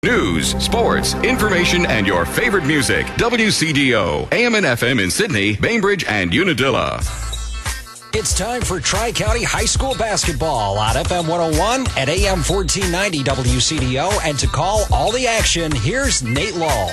News, sports, information, and your favorite music. WCDO, AM and FM in Sydney, Bainbridge, and Unadilla. It's time for Tri-County High School basketball on FM 101 at AM 1490 WCDO. And to call all the action, here's Nate Law.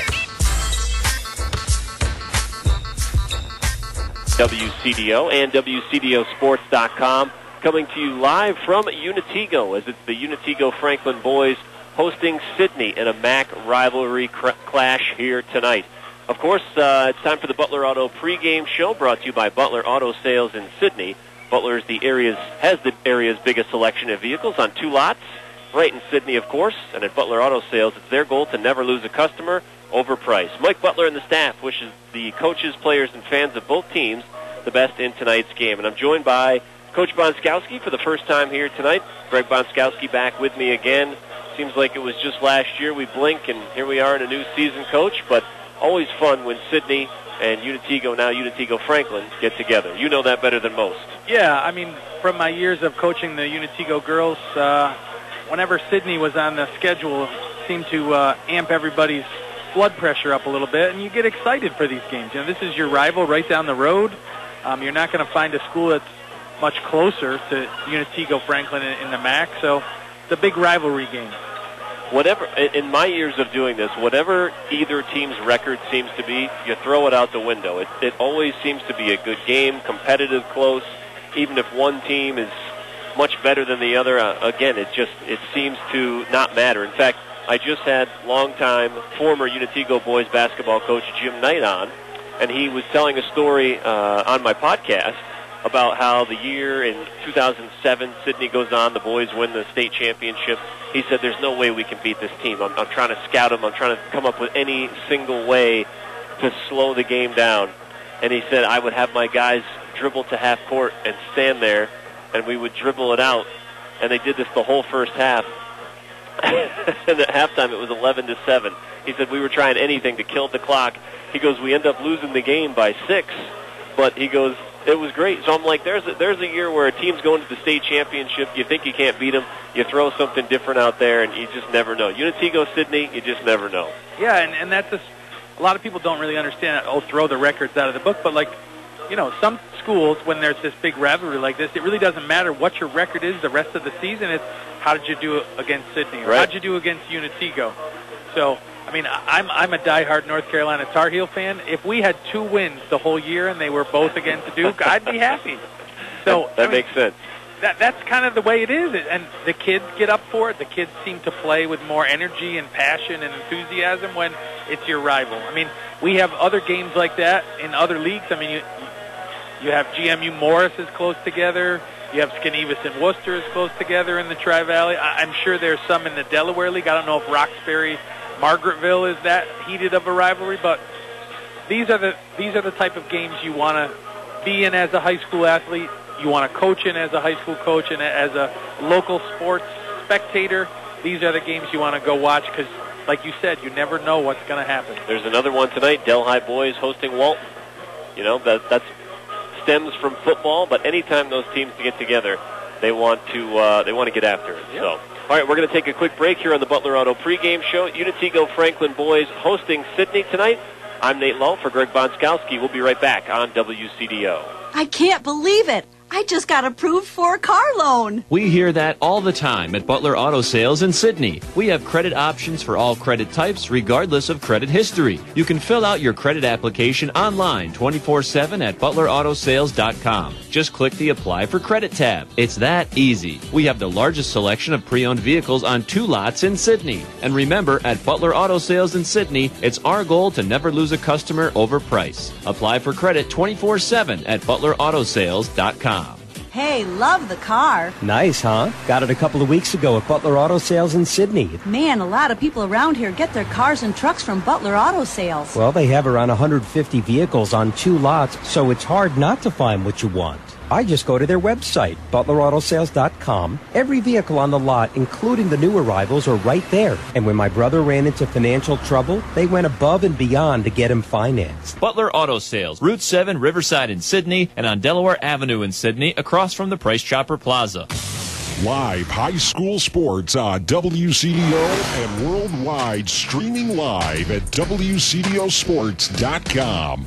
WCDO and WCDOsports.com coming to you live from Unatigo as it's the Unatigo Franklin boys hosting Sydney in a MAC rivalry clash here tonight. Of course, it's time for the Butler Auto pregame show brought to you by Butler Auto Sales in Sydney. Butler has the area's biggest selection of vehicles on 2 lots, right in Sydney, of course. And at Butler Auto Sales, it's their goal to never lose a customer over price. Mike Butler and the staff wishes the coaches, players, and fans of both teams the best in tonight's game. And I'm joined by Coach Bonskowski for the first time here tonight. Greg Bonskowski back with me again. Seems like it was just last year. We blink, and here we are in a new season, Coach. But always fun when Sydney and Unatigo, now Unatigo Franklin, get together. You know that better than most. Yeah, I mean, from my years of coaching the Unatigo girls, whenever Sydney was on the schedule, it seemed to amp everybody's blood pressure up a little bit, and you get excited for these games. You know, this is your rival right down the road. You're not going to find a school that's much closer to Unatigo Franklin in the MAC, so it's a big rivalry game. Whatever, in my years of doing this, whatever either team's record seems to be, you throw it out the window. It always seems to be a good game, competitive, close, even if one team is much better than the other. Again, it seems to not matter. In fact, I just had longtime former Unatigo boys basketball coach Jim Knight on, and he was telling a story on my podcast about how the year in 2007, Sydney goes on, the boys win the state championship. He said, there's no way we can beat this team. I'm trying to scout them. I'm trying to come up with any single way to slow the game down. And he said, I would have my guys dribble to half court and stand there, and we would dribble it out. And they did this the whole first half. And at halftime, it was 11-7. He said, we were trying anything to kill the clock. He goes, we end up losing the game by 6. But he goes, it was great. So I'm like, there's a year where a team's going to the state championship. You think you can't beat them. You throw something different out there, and you just never know. Unatigo, Sydney, you just never know. Yeah, and that's just, a lot of people don't really understand, throw the records out of the book. But, like, you know, some schools, when there's this big rivalry like this, it really doesn't matter what your record is the rest of the season. It's how did you do against Sydney, or right. How did you do against Unatigo? So, I mean, I'm a diehard North Carolina Tar Heel fan. If we had 2 wins the whole year and they were both against Duke, I'd be happy. So that makes sense. That's kind of the way it is, and the kids get up for it. The kids seem to play with more energy and passion and enthusiasm when it's your rival. I mean, we have other games like that in other leagues. I mean, you have GMU Morris is close together. You have Skenevis and Worcester is close together in the Tri-Valley. I'm sure there's some in the Delaware League. I don't know if Roxbury, Margaretville is that heated of a rivalry, but these are the type of games you want to be in as a high school athlete. You want to coach in as a high school coach and as a local sports spectator. These are the games you want to go watch because, like you said, you never know what's going to happen. There's another one tonight, Delhi boys hosting Walton. You know, that stems from football, but anytime those teams get together, they want to get after it. Yep. So, all right, we're going to take a quick break here on the Butler Auto pregame show. Unatigo Franklin boys hosting Sydney tonight. I'm Nate Lull for Greg Bonskowski. We'll be right back on WCDO. I can't believe it. I just got approved for a car loan. We hear that all the time at Butler Auto Sales in Sydney. We have credit options for all credit types, regardless of credit history. You can fill out your credit application online 24/7 at butlerautosales.com. Just click the Apply for Credit tab. It's that easy. We have the largest selection of pre-owned vehicles on 2 lots in Sydney. And remember, at Butler Auto Sales in Sydney, it's our goal to never lose a customer over price. Apply for credit 24/7 at butlerautosales.com. Hey, love the car. Nice, huh? Got it a couple of weeks ago at Butler Auto Sales in Sydney. Man, a lot of people around here get their cars and trucks from Butler Auto Sales. Well, they have around 150 vehicles on 2 lots, so it's hard not to find what you want. I just go to their website, butleраutosales.com. Every vehicle on the lot, including the new arrivals, are right there. And when my brother ran into financial trouble, they went above and beyond to get him financed. Butler Auto Sales, Route 7, Riverside in Sydney, and on Delaware Avenue in Sydney, across from the Price Chopper Plaza. Live high school sports on WCDO and worldwide, streaming live at WCDOsports.com.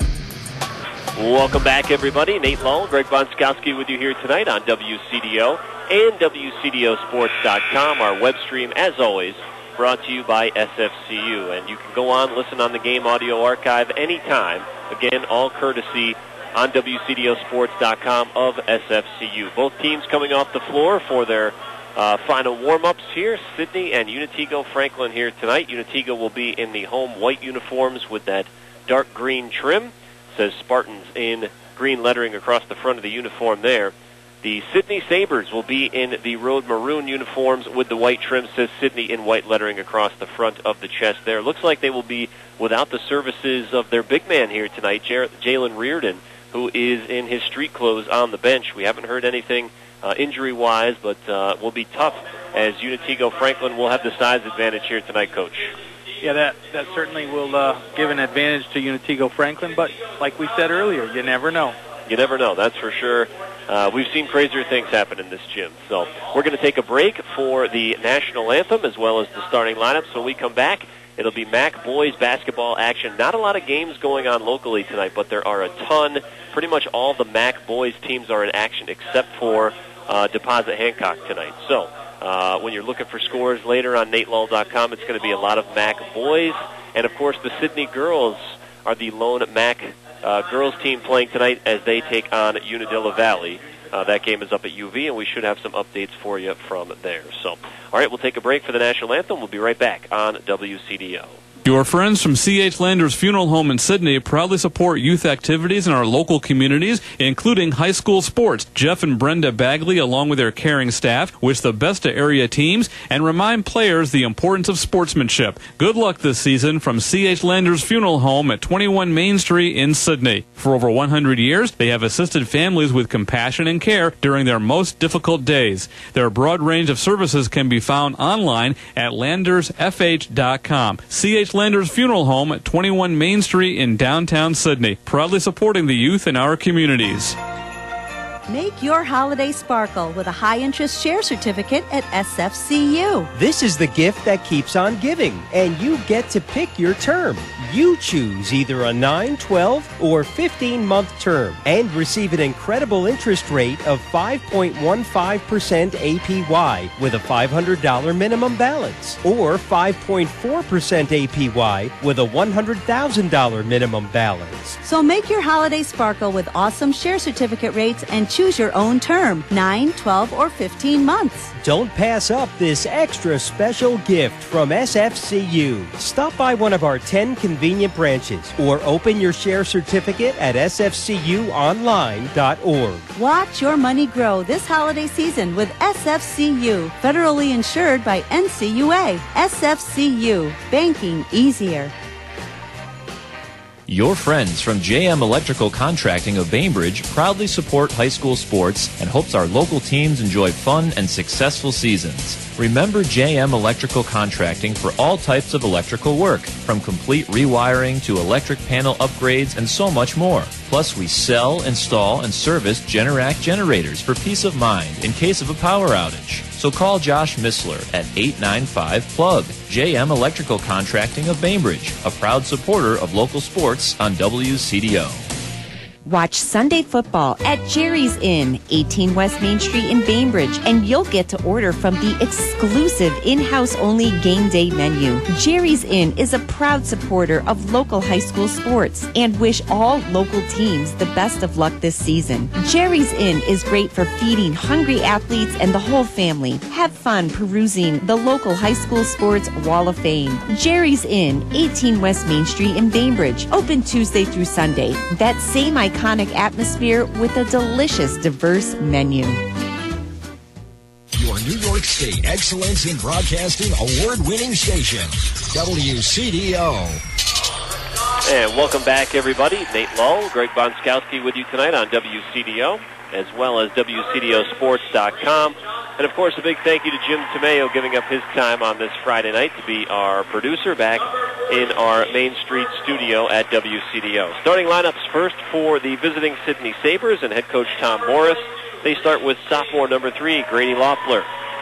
Welcome back, everybody. Nate Lull, Greg Bonskowski with you here tonight on WCDO and WCDOsports.com. Our web stream, as always, brought to you by SFCU. And you can go on, listen on the game audio archive anytime. Again, all courtesy on WCDOsports.com of SFCU. Both teams coming off the floor for their final warm-ups here. Sidney and Unitigo Franklin here tonight. Unitigo will be in the home white uniforms with that dark green trim. It says Spartans in green lettering across the front of the uniform there. The Sidney Sabres will be in the road maroon uniforms with the white trim. It says Sidney in white lettering across the front of the chest there. Looks like they will be without the services of their big man here tonight, Jalen Reardon, who is in his street clothes on the bench. We haven't heard anything injury-wise, but will be tough as Unitigo Franklin will have the size advantage here tonight, Coach. Yeah, that certainly will give an advantage to Unitigo Franklin, but like we said earlier, you never know. You never know, that's for sure. We've seen crazier things happen in this gym. So we're going to take a break for the national anthem as well as the starting lineups. When we come back, it'll be MAC boys basketball action. Not a lot of games going on locally tonight, but there are a ton. Pretty much all the MAC boys teams are in action except for Deposit Hancock tonight. So when you're looking for scores later on NateLull.com, it's going to be a lot of MAC boys. And, of course, the Sidney girls are the lone MAC girls team playing tonight as they take on Unadilla Valley. That game is up at UV, and we should have some updates for you from there. So, all right, we'll take a break for the national anthem. We'll be right back on WCDO. Your friends from C.H. Landers Funeral Home in Sidney proudly support youth activities in our local communities, including high school sports. Jeff and Brenda Bagley, along with their caring staff, wish the best to area teams and remind players the importance of sportsmanship. Good luck this season from C.H. Landers Funeral Home at 21 Main Street in Sidney. For over 100 years, they have assisted families with compassion and care during their most difficult days. Their broad range of services can be found online at landersfh.com. C.H. Landers Funeral Home at 21 Main Street in downtown Sidney, proudly supporting the youth in our communities. Make your holiday sparkle with a high-interest share certificate at SFCU. This is the gift that keeps on giving, and you get to pick your term. You choose either a 9, 12, or 15-month term and receive an incredible interest rate of 5.15% APY with a $500 minimum balance, or 5.4% APY with a $100,000 minimum balance. So make your holiday sparkle with awesome share certificate rates and choose your own term, 9, 12, or 15 months. Don't pass up this extra special gift from SFCU. Stop by one of our 10 convenient branches or open your share certificate at sfcuonline.org. Watch your money grow this holiday season with SFCU, federally insured by NCUA. SFCU, banking easier. Your friends from JM Electrical Contracting of Bainbridge proudly support high school sports and hopes our local teams enjoy fun and successful seasons. Remember JM Electrical Contracting for all types of electrical work, from complete rewiring to electric panel upgrades and so much more. Plus, we sell, install, and service Generac generators for peace of mind in case of a power outage. So call Josh Missler at 895-PLUG. JM Electrical Contracting of Bainbridge, a proud supporter of local sports on WCDO. Watch Sunday football at Jerry's Inn, 18 West Main Street in Bainbridge, and you'll get to order from the exclusive in-house only game day menu. Jerry's Inn is a proud supporter of local high school sports and wish all local teams the best of luck this season. Jerry's Inn is great for feeding hungry athletes and the whole family. Have fun perusing the local high school sports Wall of Fame. Jerry's Inn, 18 West Main Street in Bainbridge, open Tuesday through Sunday. That same iconic atmosphere with a delicious, diverse menu. Your New York State Excellence in Broadcasting award-winning station, WCDO. And welcome back, everybody. Nate Lull, Greg Bonskowski with you tonight on WCDO, as well as WCDOsports.com. And, of course, a big thank you to Jim Tomeo giving up his time on this Friday night to be our producer back in our Main Street studio at WCDO. Starting lineups first for the visiting Sidney Sabres and head coach Tom Morris. They start with sophomore number 3, Grady Loeffler.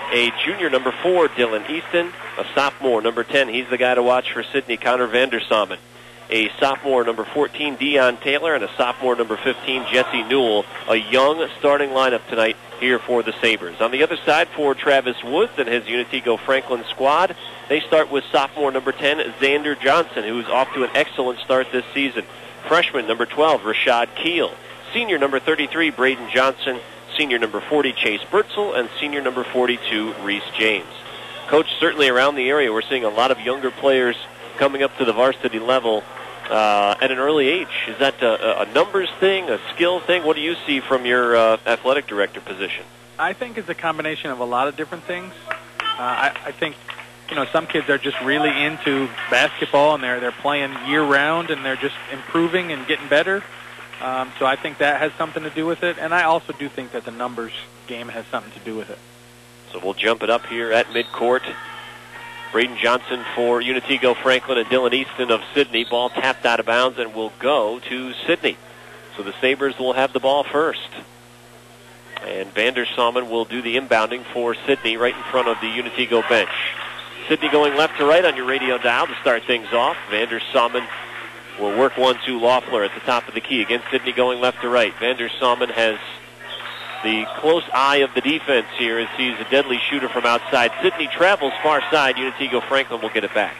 A junior, number 4, Dylan Easton. A sophomore, number 10, he's the guy to watch for Sidney, Connor Vandersamen. A sophomore, number 14, Dion Taylor, and a sophomore, number 15, Jesse Newell. A young starting lineup tonight here for the Sabres. On the other side for Travis Woods and his Unitigo Franklin squad, they start with sophomore, number 10, Xander Johnson, who's off to an excellent start this season. Freshman, number 12, Rashad Keel. Senior, number 33, Braden Johnson. Senior, number 40, Chase Bertzel. And senior, number 42, Reese James. Coach, certainly around the area, we're seeing a lot of younger players coming up to the varsity level at an early age. Is that a numbers thing, a skill thing? What do you see from your athletic director position? I think it's a combination of a lot of different things. I think, some kids are just really into basketball, and they're playing year-round, and they're just improving and getting better. So I think that has something to do with it. And I also do think that the numbers game has something to do with it. So we'll jump it up here at midcourt. Braden Johnson for Unitigo Franklin and Dylan Easton of Sidney. Ball tapped out of bounds and will go to Sidney. So the Sabres will have the ball first. And Vandersamen will do the inbounding for Sidney right in front of the Unitigo bench. Sidney going left to right on your radio dial to start things off. Vandersamen will work 1-2 Loeffler at the top of the key. Again, Sidney going left to right. Vandersamen has the close eye of the defense here as he's a deadly shooter from outside. Sidney travels far side. Unitigo Franklin will get it back.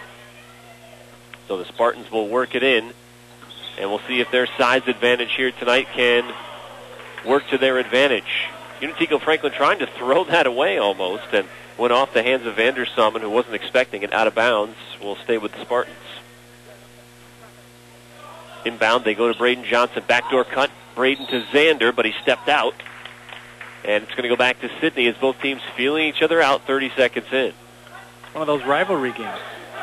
So the Spartans will work it in, and we'll see if their size advantage here tonight can work to their advantage. Unitigo Franklin trying to throw that away almost, and went off the hands of Vandersamen, who wasn't expecting it, out of bounds. Will stay with the Spartans. Inbound, they go to Braden Johnson. Backdoor cut. Braden to Xander, but he stepped out. And it's going to go back to Sidney as both teams feeling each other out 30 seconds in. One of those rivalry games.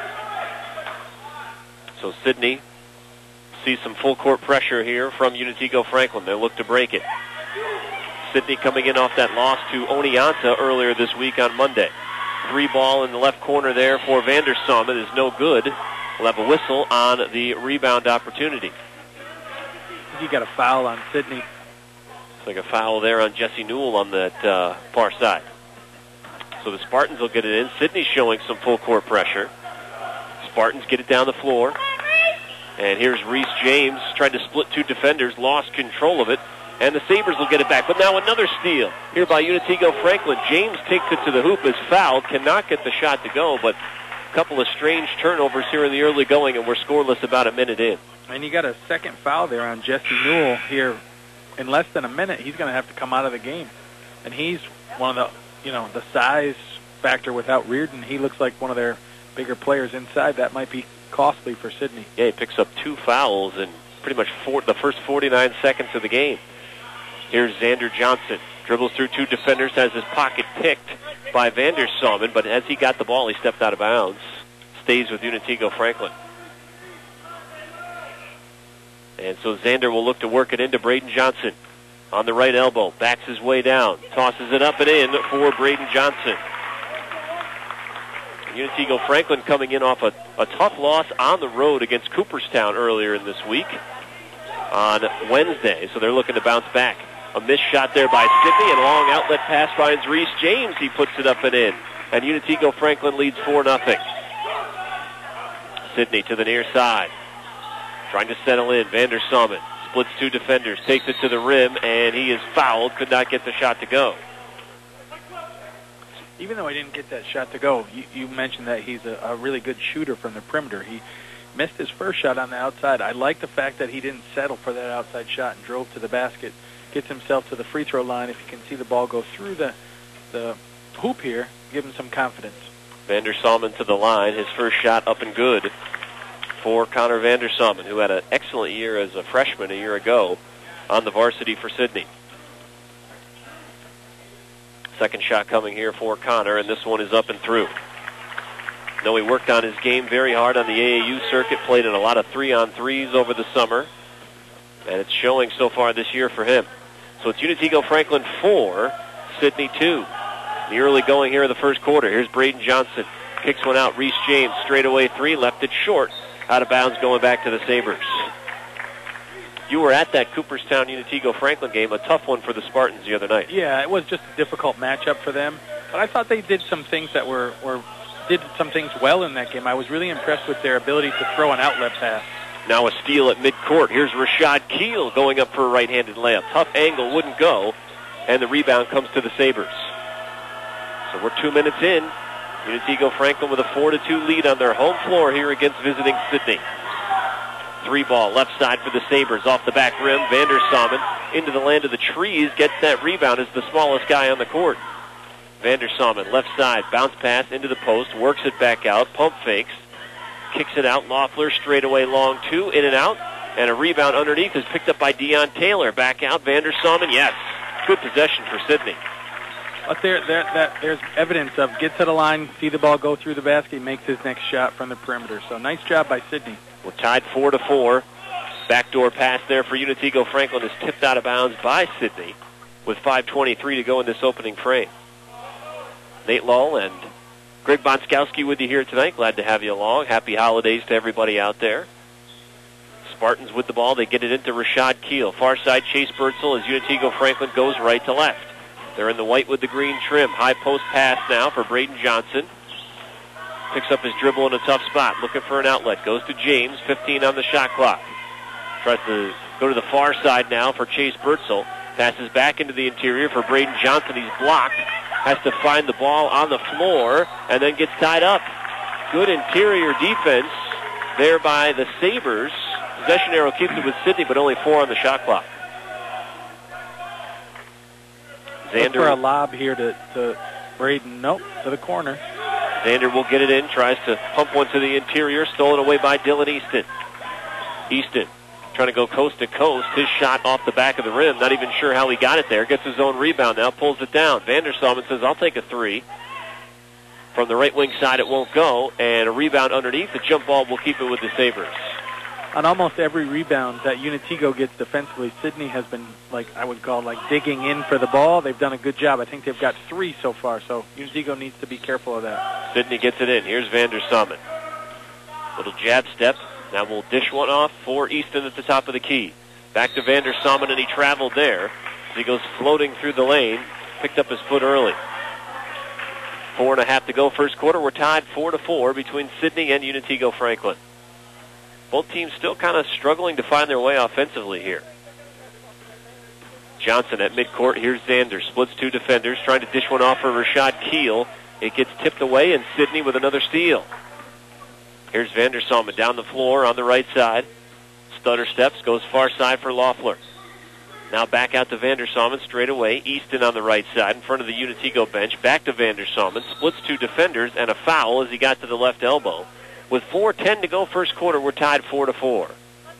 So Sidney sees some full court pressure here from Unitigo Franklin. They'll look to break it. Sidney coming in off that loss to Oneonta earlier this week on Monday. 3 ball in the left corner there for Vandersamen is no good. We'll have a whistle on the rebound opportunity. You got a foul on Sidney. It's like a foul there on Jesse Newell on that far side. So the Spartans will get it in. Sidney's showing some full court pressure. Spartans get it down the floor. And here's Reese James trying to split 2 defenders, lost control of it. And the Sabres will get it back. But now another steal here by Unitigo Franklin. James takes it to the hoop, is fouled, cannot get the shot to go, but a couple of strange turnovers here in the early going, and we're scoreless about a minute in. And you got a second foul there on Jesse Newell here in less than a minute. He's going to have to come out of the game. And he's one of the, the size factor without Reardon. He looks like one of their bigger players inside. That might be costly for Sidney. Yeah, he picks up 2 fouls in pretty much the first 49 seconds of the game. Here's Xander Johnson. Dribbles through 2 defenders, has his pocket picked by Vandersamen, but as he got the ball, he stepped out of bounds. Stays with Unitigo Franklin. And so Xander will look to work it into Braden Johnson. On the right elbow, backs his way down, tosses it up and in for Braden Johnson. Unitigo Franklin coming in off a tough loss on the road against Cooperstown earlier in this week on Wednesday, so they're looking to bounce back. A missed shot there by Sidney, and a long outlet pass finds Reese James. He puts it up and in. And Unitigo Franklin leads 4-0. Sidney to the near side. Trying to settle in. Vandersamen splits 2 defenders, takes it to the rim, and he is fouled. Could not get the shot to go. Even though he didn't get that shot to go, you mentioned that he's a really good shooter from the perimeter. He missed his first shot on the outside. I like the fact that he didn't settle for that outside shot and drove to the basket. Gets himself to the free throw line. If you can see the ball go through the hoop here, give him some confidence. Vandersamen to the line. His first shot up and good for Connor Vandersamen, who had an excellent year as a freshman a year ago on the varsity for Sidney. Second shot coming here for Connor, and this one is up and through. No, he worked on his game very hard on the AAU circuit, played in a lot of 3-on-3s over the summer, and it's showing so far this year for him. So it's Unitigo Franklin 4, Sidney 2. The early going here in the first quarter. Here's Braden Johnson. Kicks one out. Reese James, straightaway 3, left it short. Out of bounds going back to the Sabres. You were at that Cooperstown Unitigo Franklin game, a tough one for the Spartans the other night. Yeah, it was just a difficult matchup for them. But I thought they did some things that did some things well in that game. I was really impressed with their ability to throw an outlet pass. Now a steal at midcourt. Here's Rashad Keel going up for a right-handed layup. Tough angle, wouldn't go, and the rebound comes to the Sabres. So we're 2 minutes in. Unitego Franklin with a 4-2 lead on their home floor here against visiting Sydney. 3-ball left side for the Sabres off the back rim. Vandersamen into the land of the trees, gets that rebound as the smallest guy on the court. Vandersamen left side, bounce pass into the post, works it back out, pump fakes, kicks it out. Loeffler straight away long two, in and out, and a rebound underneath is picked up by Dion Taylor. Back out, Vandersamen, yes. Good possession for Sydney. But there's evidence of get to the line, see the ball go through the basket, makes his next shot from the perimeter. So nice job by Sydney. We're tied 4-4. Backdoor pass there for Unitego Franklin is tipped out of bounds by Sydney with 5:23 to go in this opening frame. Nate Lull and Greg Bonskowski with you here tonight. Glad to have you along. Happy holidays to everybody out there. Spartans with the ball. They get it into Rashad Keel. Far side, Chase Bertzel as Unitego Franklin goes right to left. They're in the white with the green trim. High post pass now for Braden Johnson. Picks up his dribble in a tough spot. Looking for an outlet. Goes to James. 15 on the shot clock. Tries to go to the far side now for Chase Bertzel. Passes back into the interior for Braden Johnson. He's blocked. Has to find the ball on the floor and then gets tied up. Good interior defense there by the Sabres. Possession arrow keeps it with Sydney, but only 4 on the shot clock. Xander. Look for a lob here to Braden. Nope, to the corner. Xander will get it in, tries to pump one to the interior, stolen away by Dylan Easton. Easton trying to go coast to coast. His shot off the back of the rim. Not even sure how he got it there. Gets his own rebound now, pulls it down. Vandersamen says, I'll take a three. From the right wing side, it won't go, and a rebound underneath. The jump ball will keep it with the Sabres. On almost every rebound that Unitego gets defensively, Sydney has been, I would call digging in for the ball. They've done a good job. I think they've got 3 so far, so Unitego needs to be careful of that. Sydney gets it in. Here's Vandersamen. Little jab step. Now we'll dish one off for Easton at the top of the key. Back to Vandersamen, and he traveled there. He goes floating through the lane. Picked up his foot early. 4.5 to go first quarter. We're tied 4-4 between Sydney and Unitego Franklin. Both teams still kind of struggling to find their way offensively here. Johnson at midcourt. Here's Xander. Splits 2 defenders. Trying to dish one off for Rashad Keel. It gets tipped away, and Sydney with another steal. Here's Vandersamen down the floor on the right side. Stutter steps. Goes far side for Loeffler. Now back out to Vandersamen straight away. Easton on the right side in front of the Unitego bench. Back to Vandersamen. Splits 2 defenders and a foul as he got to the left elbow. With 4:10 to go first quarter, we're tied 4-4.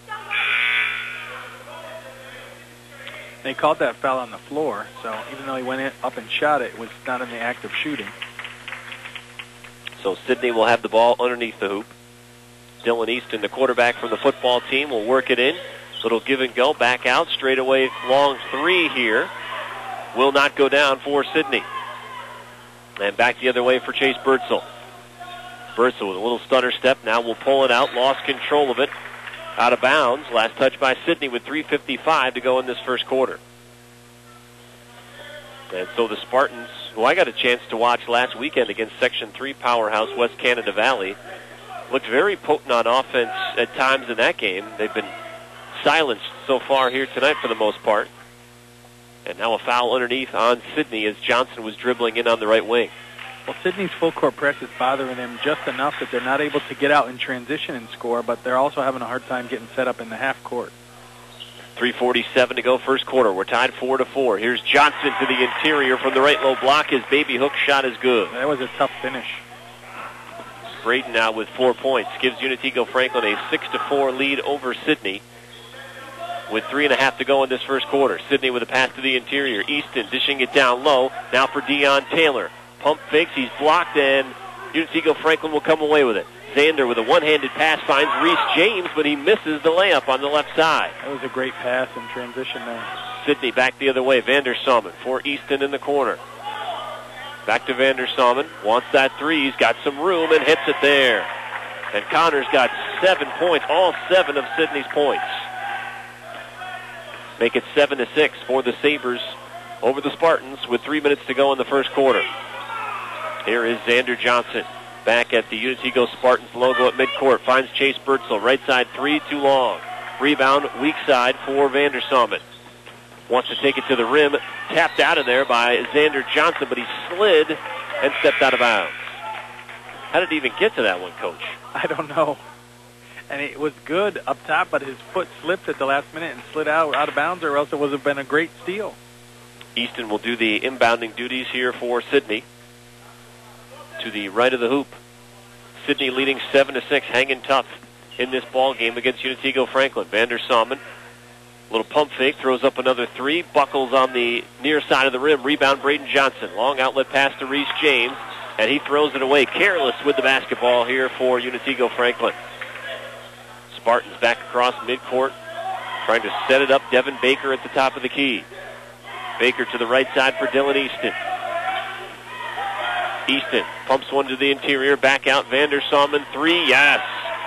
They called that foul on the floor, so even though he went up and shot it, it was not in the act of shooting. So Sydney will have the ball underneath the hoop. Dylan Easton, the quarterback from the football team, will work it in. Little give and go, back out, straight away, long 3 here. Will not go down for Sydney. And back the other way for Chase Bertzel. Bertzel with a little stutter step. Now will pull it out. Lost control of it. Out of bounds. Last touch by Sydney with 3:55 to go in this first quarter. And so the Spartans, who I got a chance to watch last weekend against Section 3 powerhouse West Canada Valley, looked very potent on offense at times in that game. They've been silenced so far here tonight for the most part. And now a foul underneath on Sydney as Johnson was dribbling in on the right wing. Well, Sydney's full-court press is bothering them just enough that they're not able to get out in transition and score, but they're also having a hard time getting set up in the half court. 3:47 to go first quarter. We're tied 4-4. Here's Johnson to the interior from the right low block. His baby hook shot is good. That was a tough finish. Braden now with 4 points. Gives Unitego Franklin a 6-4 lead over Sydney. With 3.5 to go in this first quarter. Sydney with a pass to the interior. Easton dishing it down low. Now for Dion Taylor. Pump fakes, he's blocked, and Unitego Franklin will come away with it. Xander with a one-handed pass finds Reese James, but he misses the layup on the left side. That was a great pass in transition there. Sydney back the other way. Vandersamen for Easton in the corner. Back to Vandersamen. Wants that 3. He's got some room and hits it there. And Connor's got 7 points, all 7 of Sydney's points. Make it 7-6 for the Sabres over the Spartans with 3 minutes to go in the first quarter. Here is Xander Johnson back at the Unitigo Spartans logo at midcourt. Finds Chase Bertzel. Right side three, too long. Rebound, weak side for Vandersamen. Wants to take it to the rim. Tapped out of there by Xander Johnson, but he slid and stepped out of bounds. How did he even get to that one, Coach? I don't know. And it was good up top, but his foot slipped at the last minute and slid out of bounds, or else it would have been a great steal. Easton will do the inbounding duties here for Sidney. To the right of the hoop. Sidney leading 7-6, hanging tough in this ball game against Unitigo Franklin. Vandersamen, little pump fake, throws up another three, buckles on the near side of the rim. Rebound, Braden Johnson. Long outlet pass to Reese James, and he throws it away. Careless with the basketball here for Unitigo Franklin. Spartans back across midcourt, trying to set it up. Devin Baker at the top of the key. Baker to the right side for Dylan Easton. Easton pumps one to the interior, back out. Vandersamen, three, yes.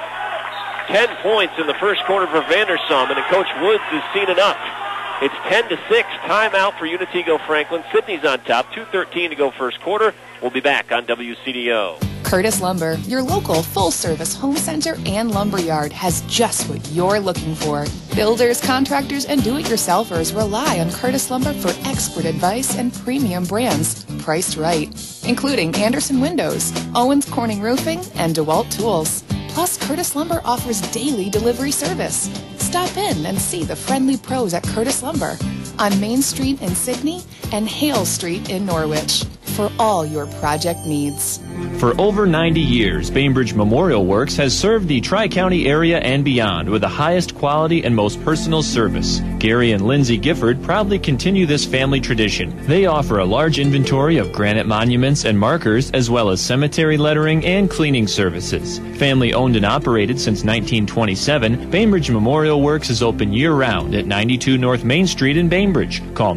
10 points in the first quarter for Vandersamen, and Coach Woods has seen enough. It's 10-6, timeout for Unitigo Franklin. Sydney's on top, 2:13 to go first quarter. We'll be back on WCDO. Curtis Lumber, your local full-service home center and lumberyard, has just what you're looking for. Builders, contractors, and do-it-yourselfers rely on Curtis Lumber for expert advice and premium brands priced right, including Anderson Windows, Owens Corning Roofing, and DeWalt Tools. Plus, Curtis Lumber offers daily delivery service. Stop in and see the friendly pros at Curtis Lumber on Main Street in Sydney and Hale Street in Norwich for all your project needs. For over 90 years, Bainbridge Memorial Works has served the Tri-County area and beyond with the highest quality and most personal service. Gary and Lindsay Gifford proudly continue this family tradition. They offer a large inventory of granite monuments and markers, as well as cemetery lettering and cleaning services. Family owned and operated since 1927, Bainbridge Memorial Works is open year-round at 92 North Main Street in Bainbridge. Call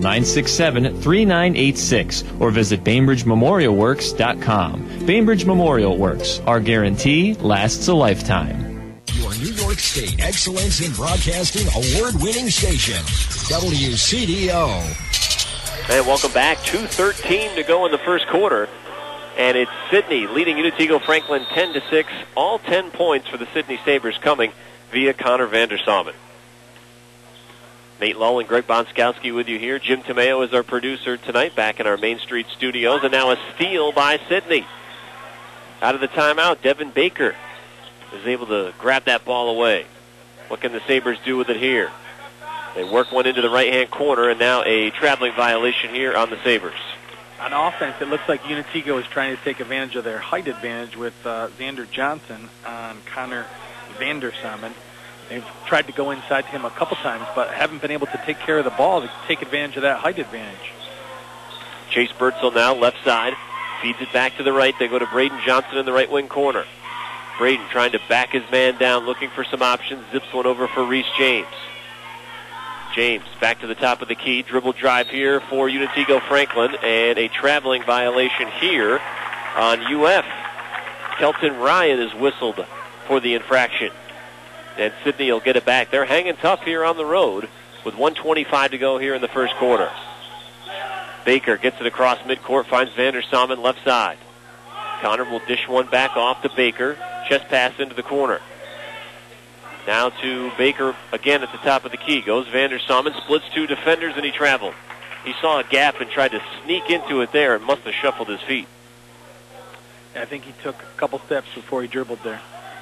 967-3986 or visit BainbridgeMemorialWorks.com. Bainbridge Memorial Works. Our guarantee lasts a lifetime. Your New York State Excellence in Broadcasting award-winning station, WCDO. And welcome back. 2:13 to go in the first quarter. And it's Sydney leading Unitigo Franklin 10-6. All 10 points for the Sydney Sabres coming via Connor Vandersamen. Nate Lull and Greg Bonskowski with you here. Jim Tomeo is our producer tonight, back in our Main Street studios. And now a steal by Sydney. Out of the timeout, Devin Baker is able to grab that ball away. What can the Sabres do with it here? They work one into the right-hand corner, and now a traveling violation here on the Sabres. On offense, it looks like Unitigo is trying to take advantage of their height advantage with Xander Johnson on Connor Vandersamen. They've tried to go inside to him a couple times, but haven't been able to take care of the ball to take advantage of that height advantage. Chase Bertzel now, left side. Feeds it back to the right. They go to Braden Johnson in the right wing corner. Braden trying to back his man down, looking for some options. Zips one over for Reese James. James back to the top of the key. Dribble drive here for Unitigo Franklin, and a traveling violation here on UF. Kelton Ryan is whistled for the infraction. And Sydney will get it back. They're hanging tough here on the road with 1:25 to go here in the first quarter. Baker gets it across midcourt, finds Vandersamen left side. Connor will dish one back off to Baker. Chest pass into the corner. Now to Baker again at the top of the key. Goes Vandersamen, splits two defenders, and he traveled. He saw a gap and tried to sneak into it there and must have shuffled his feet. I think he took a couple steps before he dribbled there.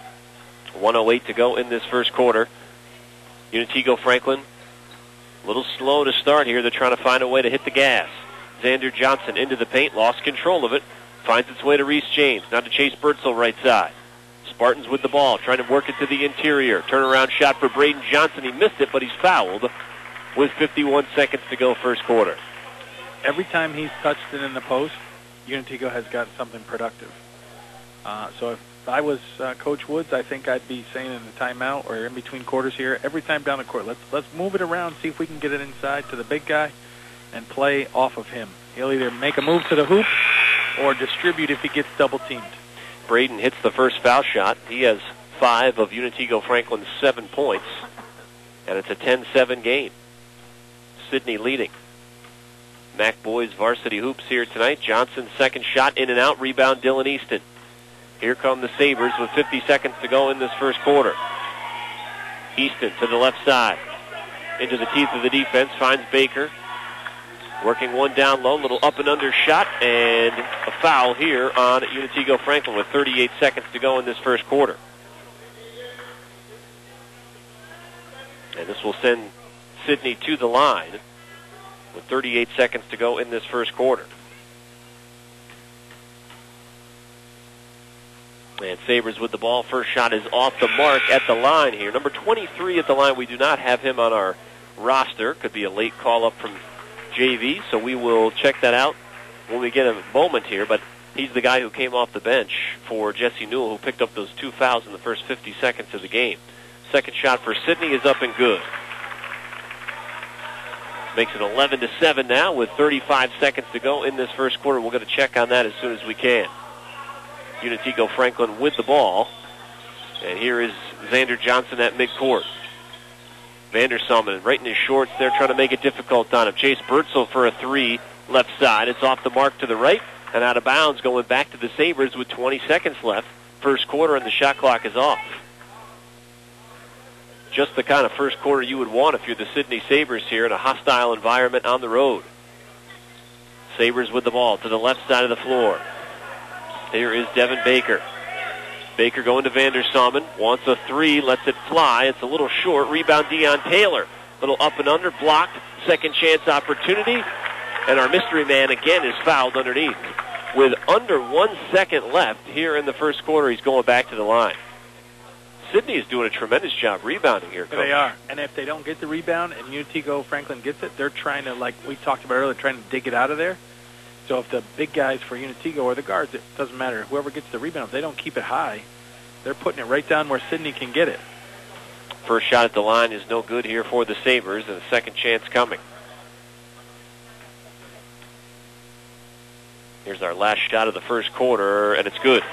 1:08 to go in this first quarter. Unitigo Franklin, a little slow to start here. They're trying to find a way to hit the gas. Xander Johnson into the paint, lost control of it. Finds its way to Reese James. Now to Chase Bertzel right side. Spartans with the ball, trying to work it to the interior. Turnaround shot for Braden Johnson. He missed it, but he's fouled with 51 seconds to go first quarter. Every time he's touched it in the post, Unitigo has got something productive. So if I was Coach Woods, I think I'd be saying in the timeout or in between quarters here, every time down the court, let's move it around, see if we can get it inside to the big guy and play off of him. He'll either make a move to the hoop or distribute if he gets double-teamed. Braden hits the first foul shot. He has 5 of Unitigo Franklin's 7 points, and it's a 10-7 game. Sydney leading. MAC boys varsity hoops here tonight. Johnson, second shot, in and out. Rebound, Dylan Easton. Here come the Sabres with 50 seconds to go in this first quarter. Easton to the left side. Into the teeth of the defense, finds Baker. Working one down low, little up and under shot, and a foul here on Unitigo Franklin with 38 seconds to go in this first quarter. And this will send Sidney to the line with 38 seconds to go in this first quarter. And Sabres with the ball. First shot is off the mark at the line here. Number 23 at the line. We do not have him on our roster. Could be a late call up from JV, so we will check that out when we get a moment here. But he's the guy who came off the bench for Jesse Newell, who picked up those 2 fouls in the first 50 seconds of the game. Second shot for Sidney is up and good. Makes it 11-7 now with 35 seconds to go in this first quarter. We're going to check on that as soon as we can. Unitigo Franklin with the ball. And here is Xander Johnson at midcourt. Vandersalmen right in his shorts there, trying to make it difficult on him. Chase Bertzel for a three, left side. It's off the mark to the right and out of bounds, going back to the Sabres with 20 seconds left. First quarter, and the shot clock is off. Just the kind of first quarter you would want if you're the Sidney Sabres here in a hostile environment on the road. Sabres with the ball to the left side of the floor. Here is Devin Baker. Baker going to Vandersalmen. Wants a three, lets it fly. It's a little short. Rebound, Dion Taylor. Little up and under, blocked. Second chance opportunity. And our mystery man again is fouled underneath. With under 1 second left here in the first quarter, he's going back to the line. Sidney is doing a tremendous job rebounding here, Coach. They are. And if they don't get the rebound and Unitigo Franklin gets it, they're trying to, like we talked about earlier, trying to dig it out of there. So if the big guys for Unitigo or the guards, it doesn't matter. Whoever gets the rebound, if they don't keep it high, they're putting it right down where Sidney can get it. First shot at the line is no good here for the Sabres, and a second chance coming. Here's our last shot of the first quarter, and it's good.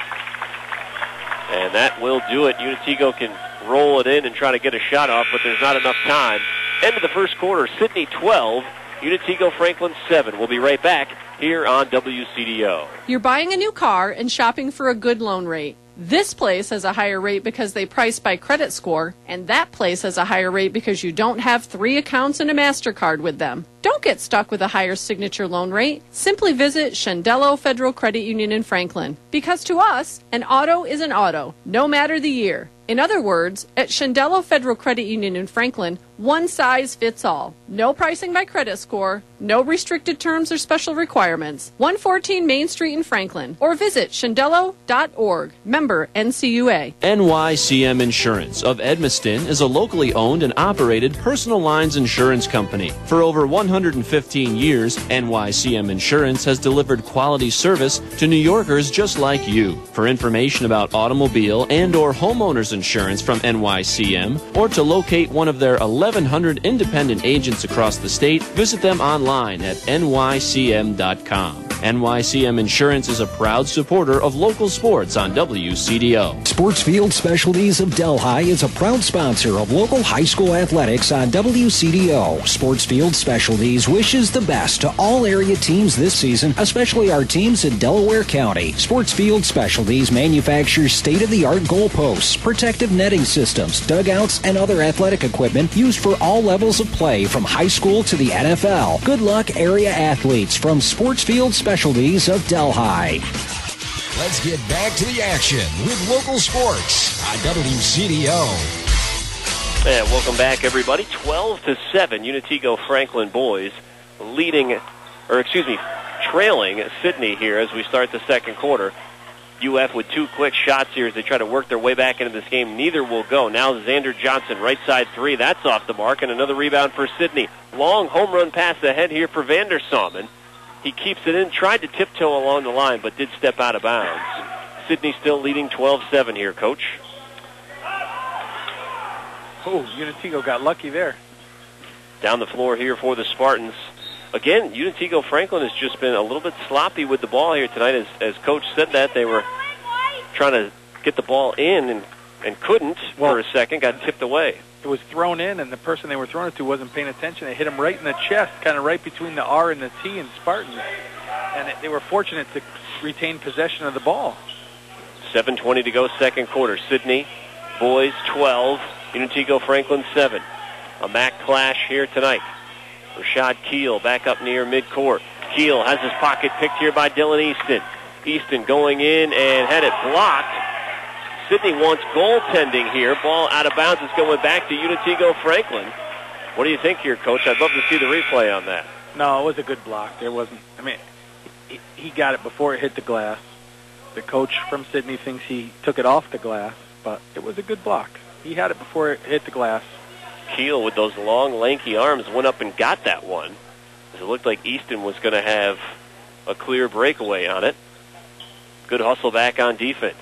And that will do it. Unitigo can roll it in and try to get a shot off, but there's not enough time. End of the first quarter, Sidney 12, Unitigo Franklin 7. We'll be right back here on WCDO. You're buying a new car and shopping for a good loan rate. This place has a higher rate because they price by credit score, and that place has a higher rate because you don't have 3 accounts and a MasterCard with them. Don't get stuck with a higher signature loan rate. Simply visit Shandello Federal Credit Union in Franklin. Because to us, an auto is an auto, no matter the year. In other words, at Shandello Federal Credit Union in Franklin, one size fits all. No pricing by credit score, no restricted terms or special requirements. 114 Main Street in Franklin, or visit shandello.org. Member NCUA. NYCM Insurance of Edmiston is a locally owned and operated personal lines insurance company. For over 115 years, NYCM Insurance has delivered quality service to New Yorkers just like you. For information about automobile and or homeowners insurance from NYCM, or to locate one of their 1,100 independent agents across the state, visit them online at nycm.com. NYCM Insurance is a proud supporter of local sports on WCDO. Sportsfield Specialties of Delhi is a proud sponsor of local high school athletics on WCDO. Sportsfield Specialties wishes the best to all area teams this season, especially our teams in Delaware County. Sportsfield Specialties manufactures state-of-the-art goalposts, protective netting systems, dugouts, and other athletic equipment used for all levels of play from high school to the NFL. Good luck, area athletes from Sportsfield Specialties of Delhi. Let's get back to the action with local sports on WCDO. And welcome back, everybody. 12-7, Unitigo Franklin boys trailing Sidney here as we start the second quarter. UF with 2 quick shots here as they try to work their way back into this game. Neither will go. Now Xander Johnson, right side 3. That's off the mark, and another rebound for Sidney. Long home run pass ahead here for Vandersalmen. He keeps it in, tried to tiptoe along the line, but did step out of bounds. Sidney still leading 12-7 here, Coach. Oh, Unitigo got lucky there. Down the floor here for the Spartans. Again, Unitigo Franklin has just been a little bit sloppy with the ball here tonight. As Coach said that, they were trying to get the ball in and and couldn't for a second, got tipped away. It was thrown in, and the person they were throwing it to wasn't paying attention. They hit him right in the chest, kind of right between the R and the T in Spartans. And they were fortunate to retain possession of the ball. 7:20 to go, second quarter. Sidney boys 12, Unitigo Franklin 7. A MAC clash here tonight. Rashad Keel back up near midcourt. Keel has his pocket picked here by Dylan Easton. Easton going in and had it blocked. Sidney wants goaltending here. Ball out of bounds. It's going back to Unitigo Franklin. What do you think here, Coach? I'd love to see the replay on that. No, it was a good block. There wasn't. I mean, he got it before it hit the glass. The coach from Sidney thinks he took it off the glass, but it was a good block. He had it before it hit the glass. Keel with those long, lanky arms went up and got that one. It looked like Easton was going to have a clear breakaway on it. Good hustle back on defense.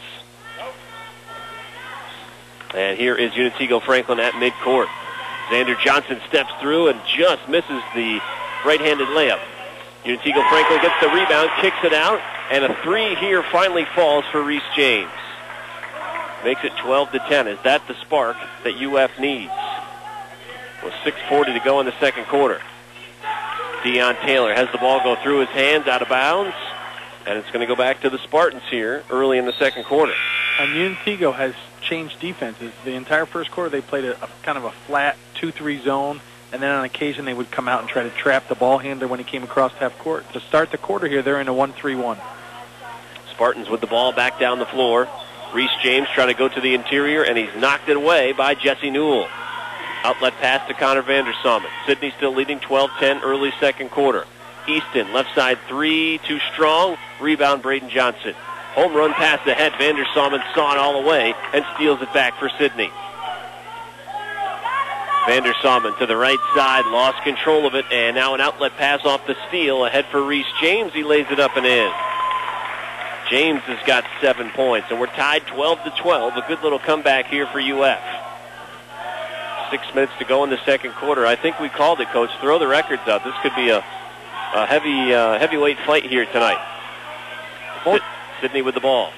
And here is Unitigo Franklin at midcourt. Xander Johnson steps through and just misses the right-handed layup. Unitigo Franklin gets the rebound, kicks it out, and a three here finally falls for Reese James. Makes it 12-10. Is that the spark that UF needs? With 6:40 to go in the second quarter. Deion Taylor has the ball go through his hands, out of bounds, and it's going to go back to the Spartans here early in the second quarter. And Unitigo has changed defenses. The entire first quarter they played a kind of a flat 2-3 zone, and then on occasion they would come out and try to trap the ball handler when he came across half court. To start the quarter here, they're in a 1-3-1. Spartans with the ball back down the floor. Reese James trying to go to the interior, and he's knocked it away by Jesse Newell. Outlet pass to Connor Vandersamen. Sidney still leading 12-10 early second quarter. Easton, left side three, too strong. Rebound, Braden Johnson. Home run pass ahead. Vandersamen saw it all the way and steals it back for Sidney. Vandersamen to the right side, lost control of it, and now an outlet pass off the steal. Ahead for Reese James. He lays it up and in. James has got 7 points, and we're tied 12-12. A good little comeback here for UF. 6 minutes to go in the second quarter. I think we called it, Coach. Throw the records out. This could be a heavyweight fight here tonight. Sidney with the ball.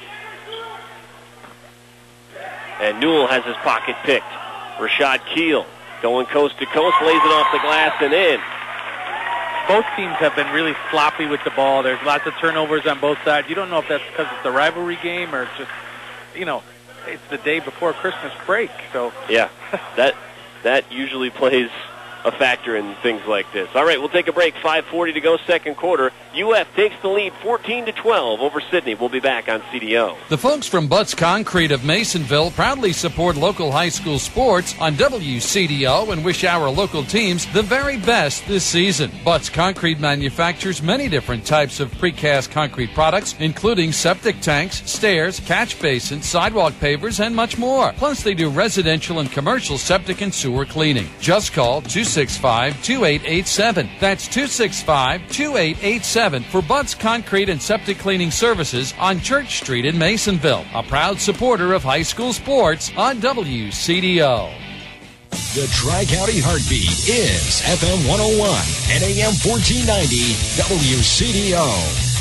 And Newell has his pocket picked. Rashad Keel going coast to coast, lays it off the glass and in. Both teams have been really sloppy with the ball. There's lots of turnovers on both sides. You don't know if that's because it's a rivalry game or just, it's the day before Christmas break. So yeah, that usually plays a factor in things like this. All right, we'll take a break. 5:40 to go, second quarter. UF takes the lead 14-12 over Sidney. We'll be back on CDO. The folks from Butts Concrete of Masonville proudly support local high school sports on WCDO and wish our local teams the very best this season. Butts Concrete manufactures many different types of precast concrete products, including septic tanks, stairs, catch basins, sidewalk pavers, and much more. Plus, they do residential and commercial septic and sewer cleaning. Just call 265-2887. That's 265-2887 for Butts Concrete and Septic Cleaning Services on Church Street in Masonville. A proud supporter of high school sports on WCDO. The Tri-County Heartbeat is FM 101 and AM 1490 WCDO.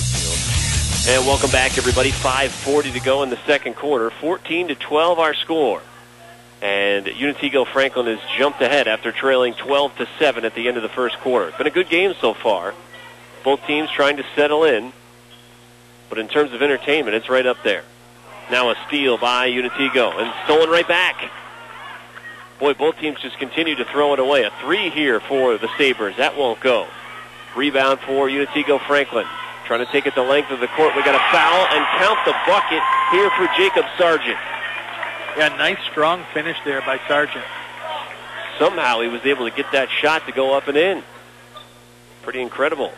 And welcome back, everybody. 5:40 to go in the second quarter. 14-12 our score. And Unitigo Franklin has jumped ahead after trailing 12-7 at the end of the first quarter. Been a good game so far. Both teams trying to settle in. But in terms of entertainment, it's right up there. Now a steal by Unitigo and stolen right back. Boy, both teams just continue to throw it away. A three here for the Sabres. That won't go. Rebound for Unitigo Franklin. Trying to take it the length of the court. We got a foul and count the bucket here for Jacob Sargent. Yeah, nice strong finish there by Sargent. Somehow he was able to get that shot to go up and in. Pretty incredible.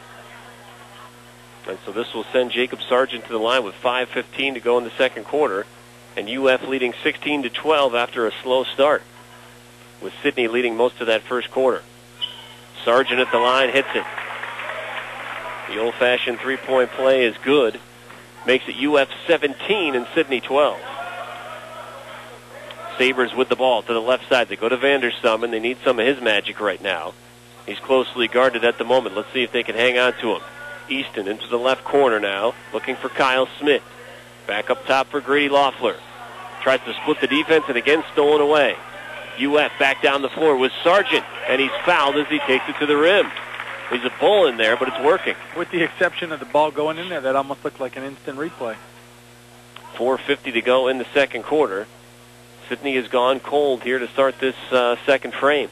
And so this will send Jacob Sargent to the line with 5:15 to go in the second quarter. And UF leading 16-12 after a slow start, with Sidney leading most of that first quarter. Sargent at the line, hits it. The old-fashioned three-point play is good. Makes it UF 17 and Sidney 12. Sabres with the ball to the left side. They go to Vandersamen. They need some of his magic right now. He's closely guarded at the moment. Let's see if they can hang on to him. Easton into the left corner now, looking for Kyle Smith. Back up top for Grady Loeffler. Tries to split the defense and again stolen away. UF back down the floor with Sargent, and he's fouled as he takes it to the rim. He's a bull in there, but it's working. With the exception of the ball going in there, that almost looked like an instant replay. 4:50 to go in the second quarter. Sidney has gone cold here to start this second frame.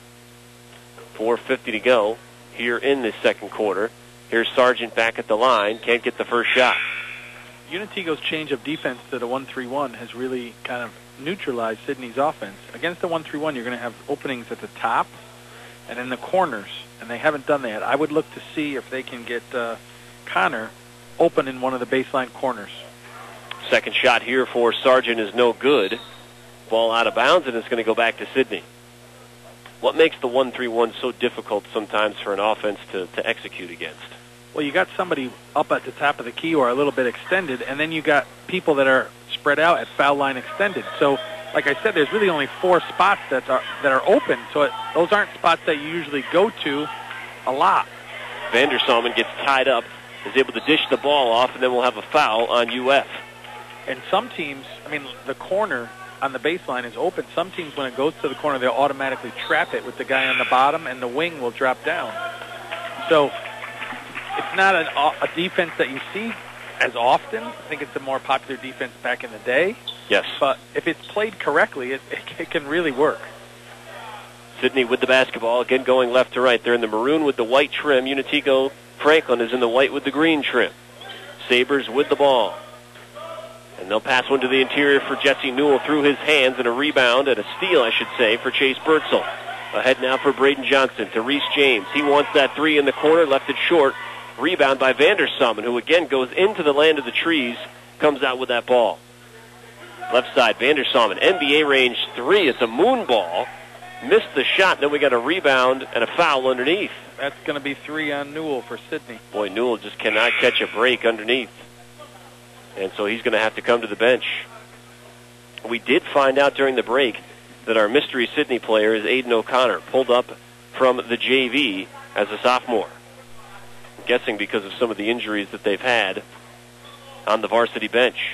4:50 to go here in this second quarter. Here's Sargent back at the line. Can't get the first shot. Unitigo's change of defense to the 1-3-1 has really kind of neutralized Sidney's offense. Against the 1-3-1, you're going to have openings at the top and in the corners, and they haven't done that. I would look to see if they can get Connor open in one of the baseline corners. Second shot here for Sargent is no good. Ball out of bounds, and it's going to go back to Sidney. What makes the 1-3-1 so difficult sometimes for an offense to execute against? Well, you got somebody up at the top of the key or a little bit extended, and then you got people that are spread out at foul line extended. So, like I said, there's really only 4 spots that are open. So those aren't spots that you usually go to a lot. Vandersalmen gets tied up, is able to dish the ball off, and then we'll have a foul on UF. And some teams, I mean, the corner on the baseline is open. Some teams, when it goes to the corner, they'll automatically trap it with the guy on the bottom, and the wing will drop down. So it's not a defense that you see as often. I think it's a more popular defense back in the day. Yes. But if it's played correctly, it can really work. Sidney with the basketball, again going left to right. They're in the maroon with the white trim. Unitigo Franklin is in the white with the green trim. Sabres with the ball. And they'll pass one to the interior for Jesse Newell through his hands, and a rebound, and a steal, I should say, for Chase Bertzel. Ahead now for Braden Johnson to Reese James. He wants that three in the corner, left it short. Rebound by Vandersalmen, who again goes into the land of the trees, comes out with that ball. Left side, Vandersalmen, NBA range three. It's a moon ball. Missed the shot, then we got a rebound and a foul underneath. That's going to be 3 on Newell for Sidney. Boy, Newell just cannot catch a break underneath. And so he's going to have to come to the bench. We did find out during the break that our mystery Sidney player is Aiden O'Connor, pulled up from the JV as a sophomore. I'm guessing because of some of the injuries that they've had on the varsity bench.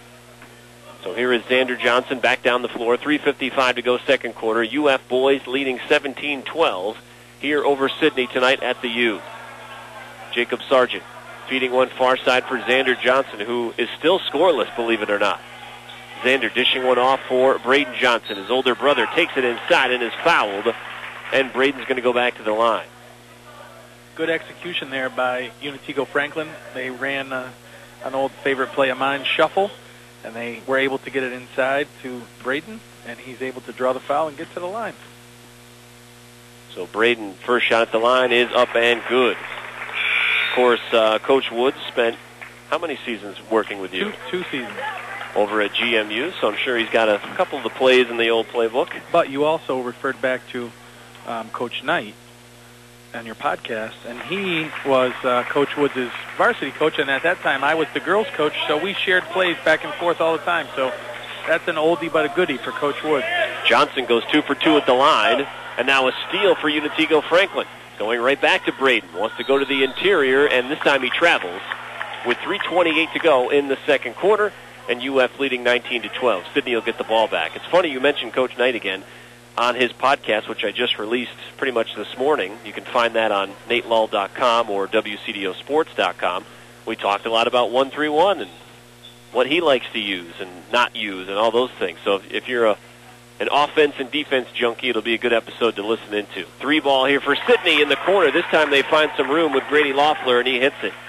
So here is Xander Johnson back down the floor. 3:55 to go second quarter. UF boys leading 17-12 here over Sidney tonight at the U. Jacob Sargent feeding one far side for Xander Johnson, who is still scoreless, believe it or not. Xander dishing one off for Braden Johnson. His older brother takes it inside and is fouled, and Braden's going to go back to the line. Good execution there by Unitigo Franklin. They ran an old favorite play of mine, shuffle, and they were able to get it inside to Braden, and he's able to draw the foul and get to the line. So Braden, first shot at the line is up and good. Of course, Coach Woods spent how many seasons working with you? Two seasons. Over at GMU, so I'm sure he's got a couple of the plays in the old playbook. But you also referred back to Coach Knight on your podcast, and he was Coach Woods' varsity coach, and at that time I was the girls' coach, so we shared plays back and forth all the time. So that's an oldie but a goodie for Coach Woods. Johnson goes 2 for 2 at the line, and now a steal for Unitigo Franklin. Going right back to Braden. Wants to go to the interior, and this time he travels with 3:28 to go in the second quarter, and UF leading 19-12. Sidney will get the ball back. It's funny you mentioned Coach Knight again on his podcast, which I just released pretty much this morning. You can find that on NateLull.com or WCDOsports.com. We talked a lot about 1-3-1 and what he likes to use and not use and all those things. So if you're an offense and defense junkie, it'll be a good episode to listen into. 3 ball here for Sidney in the corner. This time they find some room with Grady Loeffler, and he hits it.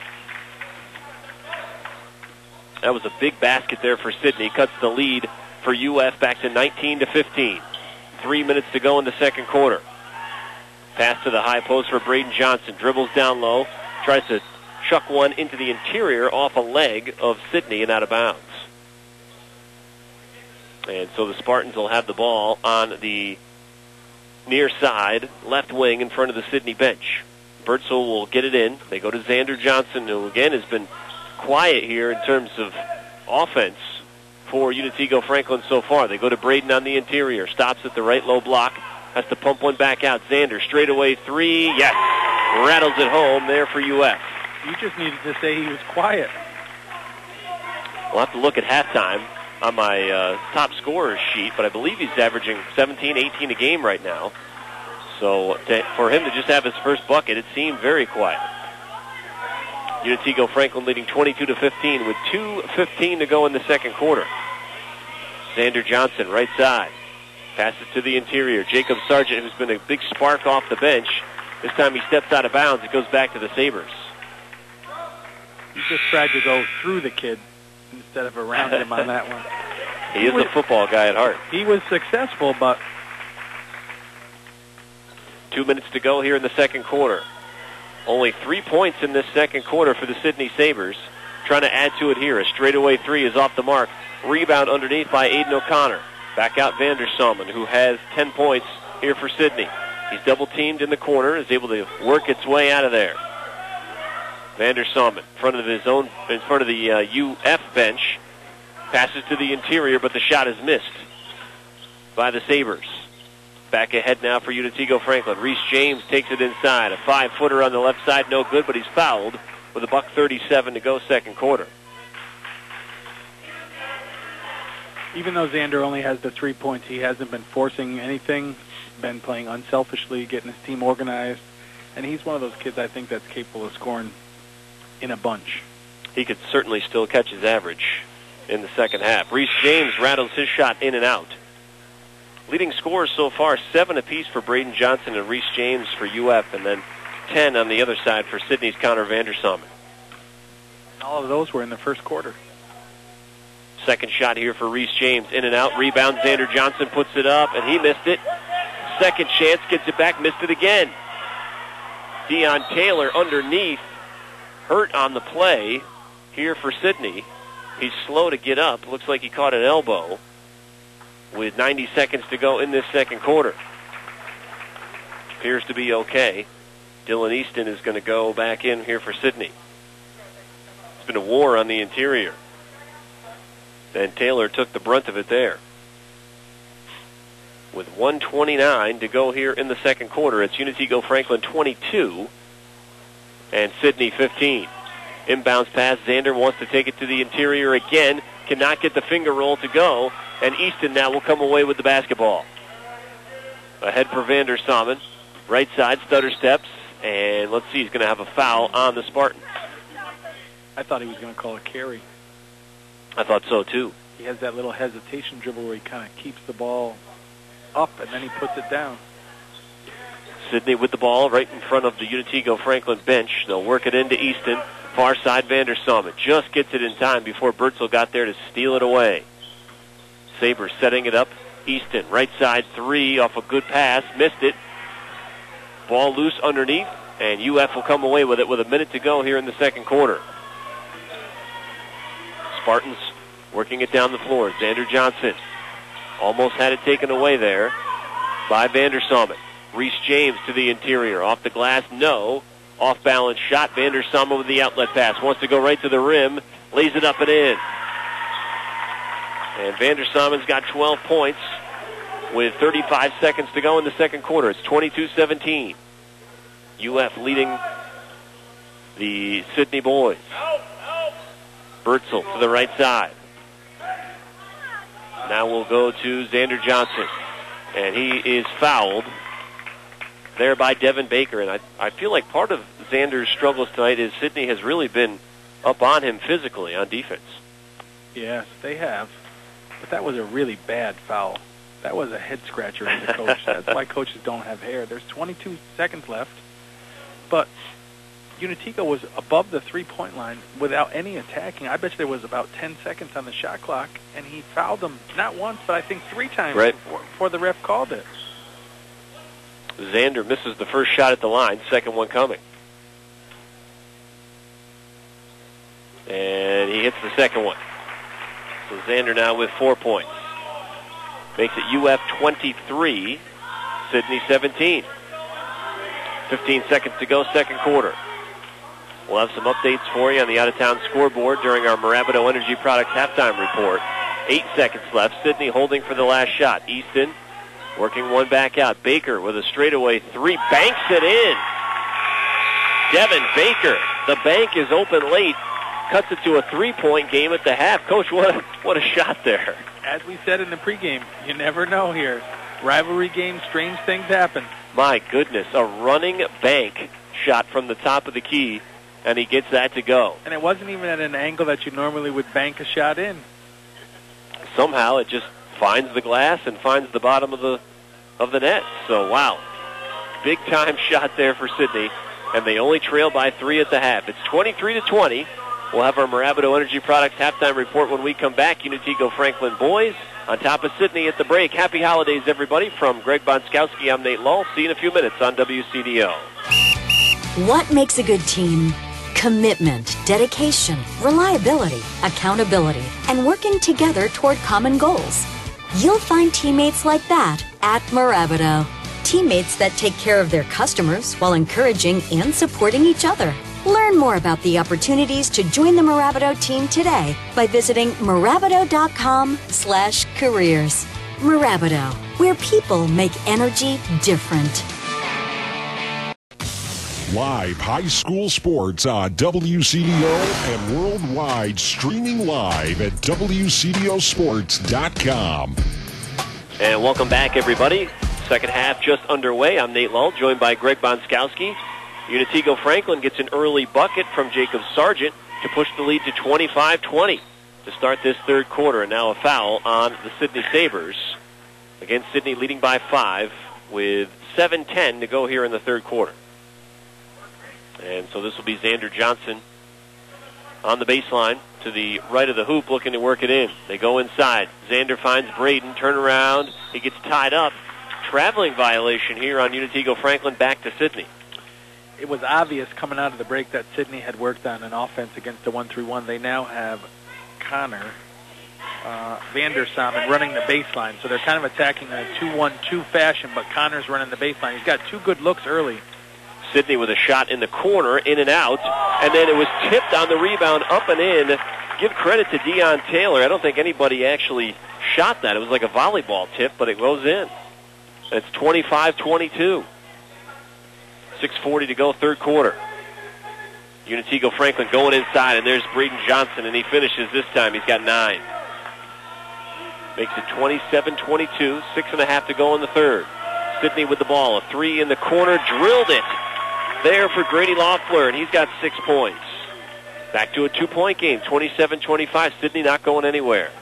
That was a big basket there for Sidney. Cuts the lead for UF back to 19-15. 3 minutes to go in the second quarter. Pass to the high post for Braden Johnson. Dribbles down low. Tries to chuck one into the interior off a leg of Sidney and out of bounds. And so the Spartans will have the ball on the near side, left wing in front of the Sidney bench. Bertzel will get it in. They go to Xander Johnson, who again has been quiet here in terms of offense for Unitigo Franklin so far. They go to Braden on the interior. Stops at the right low block. Has to pump one back out. Xander, straightaway 3. Yes. Rattles it home there for UF. You just needed to say he was quiet. We'll have to look at halftime. on my top scorers sheet, but I believe he's averaging 17, 18 a game right now. So for him to just have his first bucket, it seemed very quiet. Unitigo Franklin leading 22-15 with 2:15 to go in the second quarter. Xander Johnson, right side. Passes to the interior. Jacob Sargent, who's been a big spark off the bench. This time he steps out of bounds. It goes back to the Sabres. He just tried to go through the kid instead of around him on that one. He is a football guy at heart. He was successful, but 2 minutes to go here in the second quarter. Only 3 points in this second quarter for the Sydney Sabres. Trying to add to it here. A straightaway three is off the mark. Rebound underneath by Aiden O'Connor. Back out Vandersalmen, who has 10 points here for Sydney. He's double-teamed in the corner, is able to work its way out of there. Vandersalmen, in front of the UF bench, passes to the interior, but the shot is missed by the Sabres. Back ahead now for Unitigo Franklin. Reese James takes it inside. A 5-footer on the left side, no good, but he's fouled with $1:37 to go second quarter. Even though Xander only has the 3 points, he hasn't been forcing anything, been playing unselfishly, getting his team organized, and he's one of those kids I think that's capable of scoring in a bunch. He could certainly still catch his average in the second half. Reese James rattles his shot in and out. Leading scorers so far, 7 apiece for Braden Johnson and Reese James for UF, and then 10 on the other side for Sydney's Connor Vandersalmen. All of those were in the first quarter. Second shot here for Reese James. In and out. Rebound. Xander Johnson puts it up, and he missed it. Second chance. Gets it back. Missed it again. Deion Taylor underneath. Hurt on the play here for Sydney. He's slow to get up. Looks like he caught an elbow with 90 seconds to go in this second quarter. Appears to be okay. Dylan Easton is going to go back in here for Sydney. It's been a war on the interior. And Taylor took the brunt of it there. With 1:29 to go here in the second quarter, it's Unitigo Franklin 22 and Sydney 15. Inbounds pass. Xander wants to take it to the interior again. Cannot get the finger roll to go. And Easton now will come away with the basketball. Ahead for Vandersalmen. Right side, stutter steps. And let's see, he's going to have a foul on the Spartans. I thought he was going to call a carry. I thought so, too. He has that little hesitation dribble where he kind of keeps the ball up and then he puts it down. Sydney with the ball right in front of the Unitigo Franklin bench. They'll work it into Easton. Far side, Vandersalmen just gets it in time before Bertzel got there to steal it away. Sabres setting it up. Easton, right side three off a good pass. Missed it. Ball loose underneath, and UF will come away with it with a minute to go here in the second quarter. Spartans working it down the floor. Xander Johnson almost had it taken away there by Vandersalmen. Reese James to the interior. Off the glass, no. Off-balance shot. Vandersalmen with the outlet pass. Wants to go right to the rim. Lays it up and in. And Vandersalmen's got 12 points with 35 seconds to go in the second quarter. It's 22-17. UF leading the Sydney boys. Bertzel to the right side. Now we'll go to Xander Johnson. And he is fouled there by Devin Baker. And I feel like part of Xander's struggles tonight is Sydney has really been up on him physically on defense. Yes, they have. But that was a really bad foul. That was a head-scratcher as a coach. That's why coaches don't have hair. There's 22 seconds left. But Unitigo was above the three-point line without any attacking. I bet you there was about 10 seconds on the shot clock, and he fouled them not once, but I think 3 times before the ref called it. Xander misses the first shot at the line, second one coming. And he hits the second one. So Xander now with 4 points. Makes it UF 23, Sydney 17. 15 seconds to go, second quarter. We'll have some updates for you on the out-of-town scoreboard during our Marabito Energy Products halftime report. 8 seconds left. Sydney holding for the last shot. Easton working one back out. Baker with a straightaway three. Banks it in. Devin Baker. The bank is open late. cuts it to a 3-point game at the half. Coach, what a shot there. As we said in the pregame, you never know here. Rivalry games, strange things happen. My goodness, a running bank shot from the top of the key, and he gets that to go. And it wasn't even at an angle that you normally would bank a shot in. Somehow it just finds the glass and finds the bottom of the net. So, wow. Big-time shot there for Sidney, and they only trail by 3 at the half. It's 23-20. We'll have our Mirabito Energy Products halftime report when we come back. Unitigo Franklin boys on top of Sidney at the break. Happy holidays, everybody. From Greg Bonskowski, I'm Nate Lull. See you in a few minutes on WCDO. What makes a good team? Commitment, dedication, reliability, accountability, and working together toward common goals. You'll find teammates like that at Mirabito. Teammates that take care of their customers while encouraging and supporting each other. Learn more about the opportunities to join the Mirabito team today by visiting Mirabito.com/careers. Mirabito, where people make energy different. Live high school sports on WCDO and worldwide, streaming live at WCDOsports.com. And welcome back, everybody. Second half just underway. I'm Nate Lull, joined by Greg Bonskowski. Unitigo Franklin gets an early bucket from Jacob Sargent to push the lead to 25-20 to start this third quarter. And now a foul on the Sidney Sabres. Again, Sidney leading by 5 with 7:10 to go here in the third quarter. And so this will be Xander Johnson on the baseline to the right of the hoop looking to work it in. They go inside. Xander finds Braden, turn around. He gets tied up. Traveling violation here on Unitigo Franklin, back to Sidney. It was obvious coming out of the break that Sidney had worked on an offense against the 1-3-1. They now have Connor Vandersamen running the baseline. So they're kind of attacking in a 2-1-2 fashion, but Connor's running the baseline. He's got 2 good looks early. Sidney with a shot in the corner, in and out, and then it was tipped on the rebound, up and in. Give credit to Deion Taylor. I don't think anybody actually shot that. It was like a volleyball tip, but it goes in. It's 25-22. 6:40 to go, third quarter. Unitigo Franklin going inside, and there's Braden Johnson, and he finishes this time. He's got 9. Makes it 27-22, 6.5 to go in the third. Sidney with the ball, a 3 in the corner, drilled it there for Grady Loeffler, and he's got 6 points. Back to a 2-point game, 27-25. Sidney not going anywhere.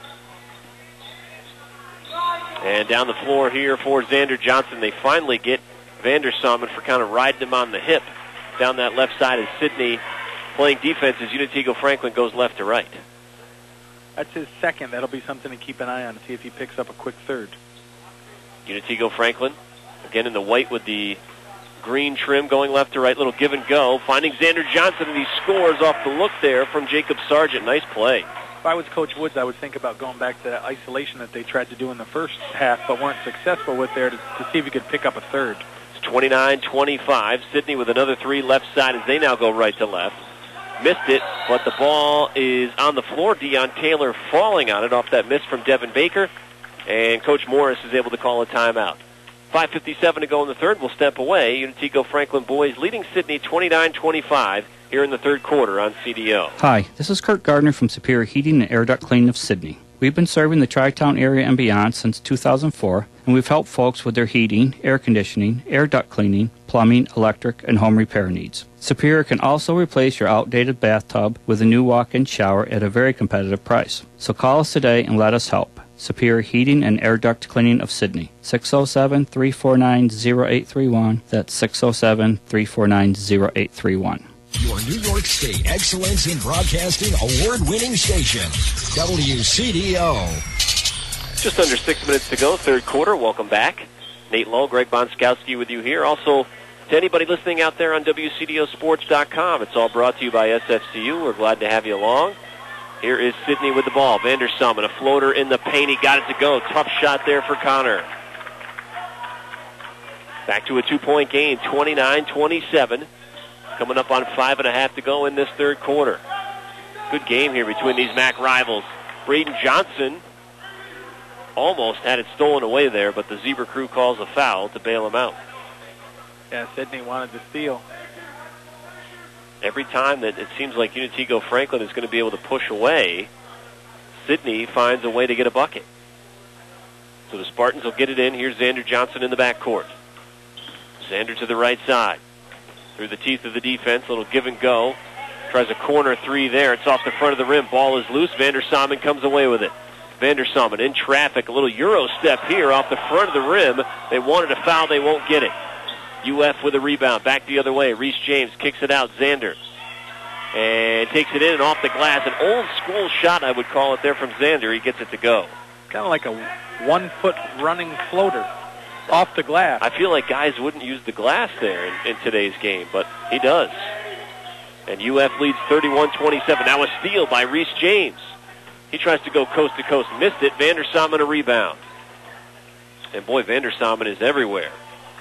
And down the floor here for Xander Johnson. They finally get Vandersamen for kind of riding him on the hip. Down that left side is Sidney playing defense as Unitigo Franklin goes left to right. That's his second. That'll be something to keep an eye on to see if he picks up a quick third. Unitigo Franklin, again in the white with the green trim going left to right. Little give and go. Finding Xander Johnson, and he scores off the look there from Jacob Sargent. Nice play. If I was Coach Woods, I would think about going back to that isolation that they tried to do in the first half but weren't successful with there to see if you could pick up a third. It's 29-25. Sidney with another 3 left side as they now go right to left. Missed it, but the ball is on the floor. Deion Taylor falling on it off that miss from Devin Baker. And Coach Morris is able to call a timeout. 5:57 to go in the third. We'll step away. Unitigo Franklin boys leading Sidney 29-25 here in the third quarter on CDO. Hi, this is Kurt Gardner from Superior Heating and Air Duct Cleaning of Sidney. We've been serving the Tri-Town area and beyond since 2004, and we've helped folks with their heating, air conditioning, air duct cleaning, plumbing, electric, and home repair needs. Superior can also replace your outdated bathtub with a new walk-in shower at a very competitive price. So call us today and let us help. Superior Heating and Air Duct Cleaning of Sidney. 607-349-0831. That's 607-349-0831. Your New York State Excellence in Broadcasting award-winning station, WCDO. Just under 6 minutes to go, third quarter. Welcome back. Nate Lull, Greg Bonskowski with you here. Also, to anybody listening out there on WCDOsports.com, it's all brought to you by SFCU. We're glad to have you along. Here is Sidney with the ball. Vandersamen, a floater in the paint. He got it to go. Tough shot there for Connor. Back to a 2-point game, 29-27. Coming up on 5.5 to go in this third quarter. Good game here between these MAC rivals. Braden Johnson almost had it stolen away there, but the Zebra crew calls a foul to bail him out. Yeah, Sidney wanted to steal. every time that it seems like Unitigo Franklin is going to be able to push away, Sidney finds a way to get a bucket. So the Spartans will get it in. Here's Xander Johnson in the backcourt. Xander to the right side. Through the teeth of the defense, little give and go. Tries a corner three there. It's off the front of the rim. Ball is loose. Vander Salmon comes away with it. Vander Salmon in traffic. A little Euro step here off the front of the rim. They wanted a foul. They won't get it. UF with a rebound. Back the other way. Reese James kicks it out. Xander. And takes it in and off the glass. An old school shot, I would call it there from Xander. He gets it to go. Kind of like a 1 foot running floater off the glass. I feel like guys wouldn't use the glass there in today's game, but he does. And UF leads 31-27. Now a steal by Reese James. He tries to go coast to coast. Missed it. Vander Salmon a rebound. And boy, Vander Salmon is everywhere.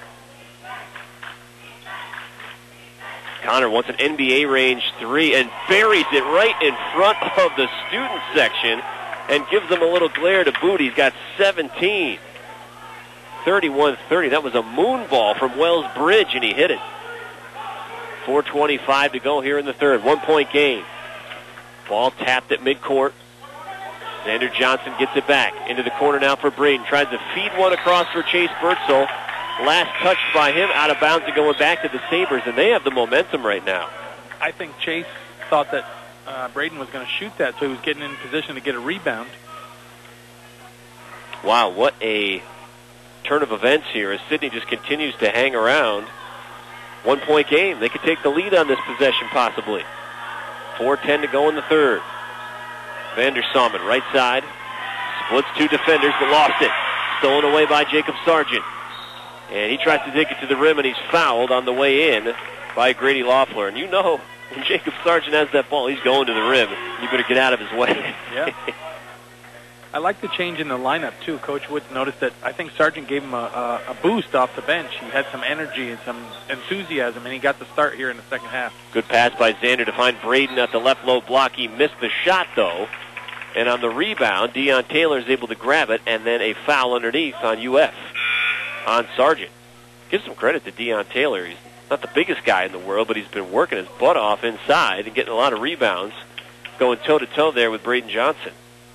Connor wants an NBA range three and buries it right in front of the student section and gives them a little glare to boot. He's got 17. 31-30. That was a moon ball from Wells Bridge, and he hit it. 4:25 to go here in the third. 1 point game. Ball tapped at midcourt. Xander Johnson gets it back into the corner now for Braden. Tries to feed one across for Chase Birdsell. Last touched by him, out of bounds and going back to the Sabres, and they have the momentum right now. I think Chase thought that Braden was going to shoot that, so he was getting in position to get a rebound. Wow, what a turn of events here as Sidney just continues to hang around. 1 point game. They could take the lead on this possession possibly. 4:10 to go in the third. Vander Salmon, right side. Splits two defenders, but lost it. Stolen away by Jacob Sargent. And he tries to take it to the rim, and he's fouled on the way in by Grady Loeffler. And you know, when Jacob Sargent has that ball, he's going to the rim. You better get out of his way. Yeah. I like the change in the lineup, too. Coach Woods noticed that I think Sargent gave him a boost off the bench. He had some energy and some enthusiasm, and he got the start here in the second half. Good pass by Xander to find Braden at the left low block. He missed the shot, though. And on the rebound, Deion Taylor is able to grab it, and then a foul underneath on UF, on Sargent. Give some credit to Deion Taylor. He's not the biggest guy in the world, but he's been working his butt off inside and getting a lot of rebounds, going toe-to-toe there with Braden Johnson.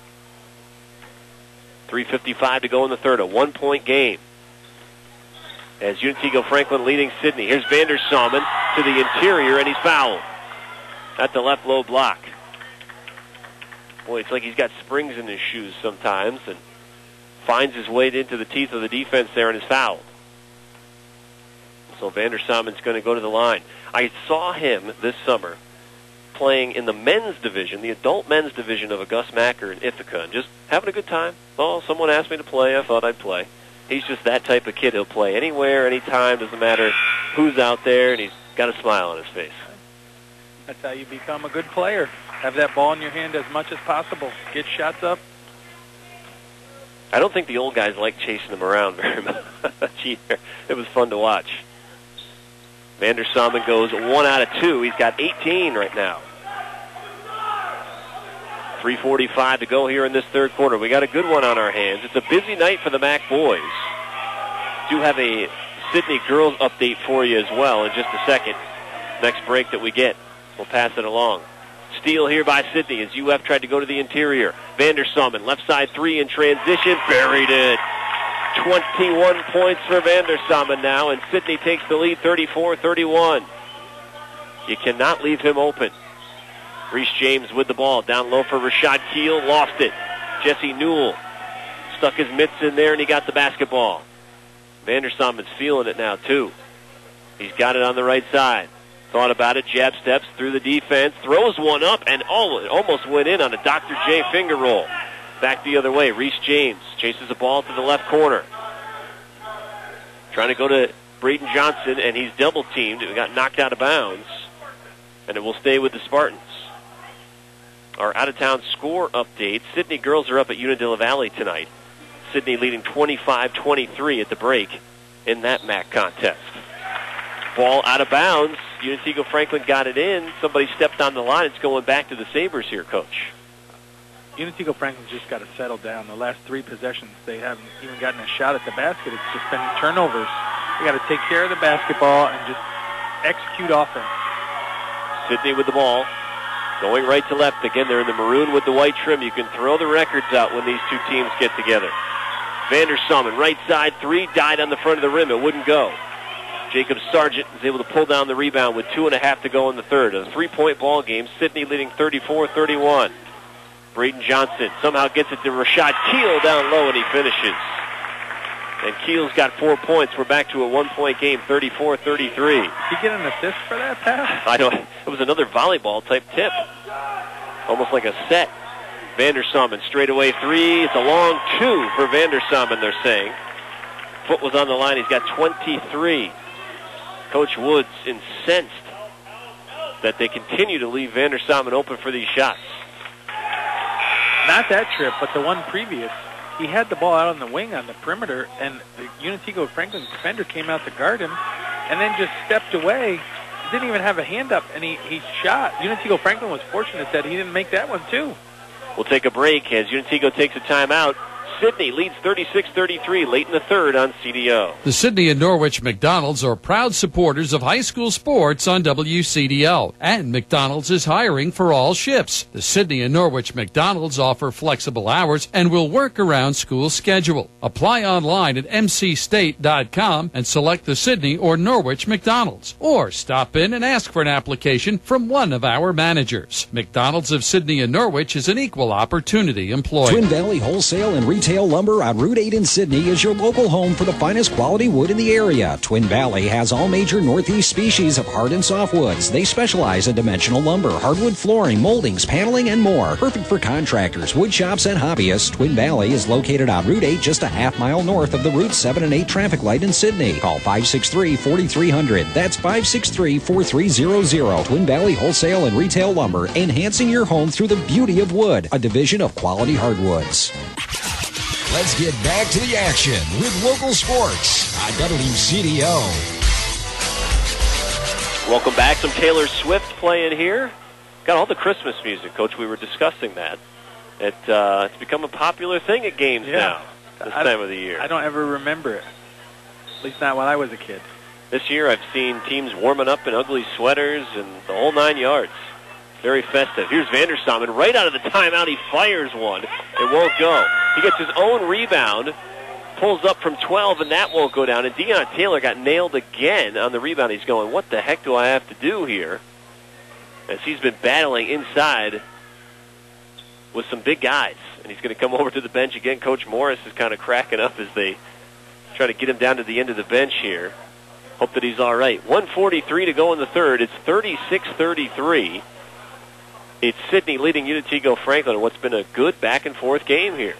3:55 to go in the third, a 1 point game. As Unitigo Franklin leading Sidney. Here's Vander Salmon to the interior, and he's fouled at the left low block. Boy, it's like he's got springs in his shoes sometimes and finds his way into the teeth of the defense there and is fouled. So Vander Salmon's going to go to the line. I saw him this summer playing in the men's division, the adult men's division of Augusta Macker in Ithaca, and just having a good time. Oh, someone asked me to play. I thought I'd play. He's just that type of kid. He'll play anywhere, anytime, doesn't matter who's out there, and he's got a smile on his face. That's how you become a good player. Have that ball in your hand as much as possible. Get shots up. I don't think the old guys like chasing him around very much either. It was fun to watch. Vander Salmon goes 1 out of 2. He's got 18 right now. 3:45 to go here in this third quarter. We got a good one on our hands. It's a busy night for the MAC boys. Do have a Sidney girls update for you as well in just a second. Next break that we get, we'll pass it along. Steal here by Sidney as UF tried to go to the interior. Vander Salmon, left side three in transition, buried it. 21 points for Vander Salmon now, and Sidney takes the lead 34-31. You cannot leave him open. Reese James with the ball. Down low for Rashad Keel. Lost it. Jesse Newell stuck his mitts in there, and he got the basketball. Vander Salmon's feeling it now, too. He's got it on the right side. Thought about it. Jab steps through the defense. Throws one up, and it almost went in on a Dr. J finger roll. Back the other way. Reese James chases the ball to the left corner. Trying to go to Braden Johnson, and he's double-teamed. It got knocked out of bounds, and it will stay with the Spartans. Our out-of-town score update. Sidney girls are up at Unadilla Valley tonight. Sidney leading 25-23 at the break in that MAC contest. Ball out of bounds. Unitigo Franklin got it in. Somebody stepped on the line. It's going back to the Sabres here, Coach. Unitigo Franklin just got to settle down. The last three possessions, they haven't even gotten a shot at the basket. It's just been turnovers. They got to take care of the basketball and just execute offense. Sidney with the ball. Going right to left. Again, they're in the maroon with the white trim. You can throw the records out when these two teams get together. Vandersamen, right side, three, died on the front of the rim. It wouldn't go. Jacob Sargent is able to pull down the rebound with 2.5 to go in the third. A 3-point ball game. Sidney leading 34-31. Braden Johnson somehow gets it to Rashad Keel down low, and he finishes. And Keel's got 4 points. We're back to a 1-point game, 34-33. Did he get an assist for that pass? I don't. It was another volleyball-type tip. Almost like a set. Vandersamen, straightaway three. It's a long two for Vandersamen, they're saying. Foot was on the line. He's got 23. Coach Woods incensed that they continue to leave Vandersamen open for these shots. Not that trip, but the one previous. He had the ball out on the wing on the perimeter, and the Unatico Franklin defender came out to guard him, and then just stepped away. Didn't even have a hand up, and he shot. Unatico Franklin was fortunate that he didn't make that one, too. We'll take a break as Unatico takes a timeout. Sidney leads 36-33 late in the third on CDO. The Sidney and Norwich McDonald's are proud supporters of high school sports on WCDO. And McDonald's is hiring for all shifts. The Sidney and Norwich McDonald's offer flexible hours and will work around school schedule. Apply online at mcstate.com and select the Sidney or Norwich McDonald's. Or stop in and ask for an application from one of our managers. McDonald's of Sidney and Norwich is an equal opportunity employer. Twin Valley Wholesale and Retail Lumber on Route 8 in Sidney is your local home for the finest quality wood in the area. Twin Valley has all major Northeast species of hard and softwoods. They specialize in dimensional lumber, hardwood flooring, moldings, paneling, and more. Perfect for contractors, wood shops, and hobbyists. Twin Valley is located on Route 8, just a half-mile north of the Route 7 and 8 traffic light in Sidney. Call 563-4300. That's 563-4300. Twin Valley Wholesale and Retail Lumber, enhancing your home through the beauty of wood. A division of Quality Hardwoods. Let's get back to the action with local sports on WCDO. Welcome back. Some Taylor Swift playing here. Got all the Christmas music, Coach. We were discussing that. It's become a popular thing at games now, this time of the year. I don't ever remember it. At least not when I was a kid. This year I've seen teams warming up in ugly sweaters and the whole 9 yards. Very festive. Here's Vandersamen. Right out of the timeout, he fires one. It won't go. He gets his own rebound, pulls up from 12, and that won't go down. And Deion Taylor got nailed again on the rebound. He's going, what the heck do I have to do here? As he's been battling inside with some big guys. And he's going to come over to the bench again. Coach Morris is kind of cracking up as they try to get him down to the end of the bench here. Hope that he's all right. 1:43 to go in the third. It's 36-33. It's Sidney leading Unatico Franklin in what's been a good back-and-forth game here.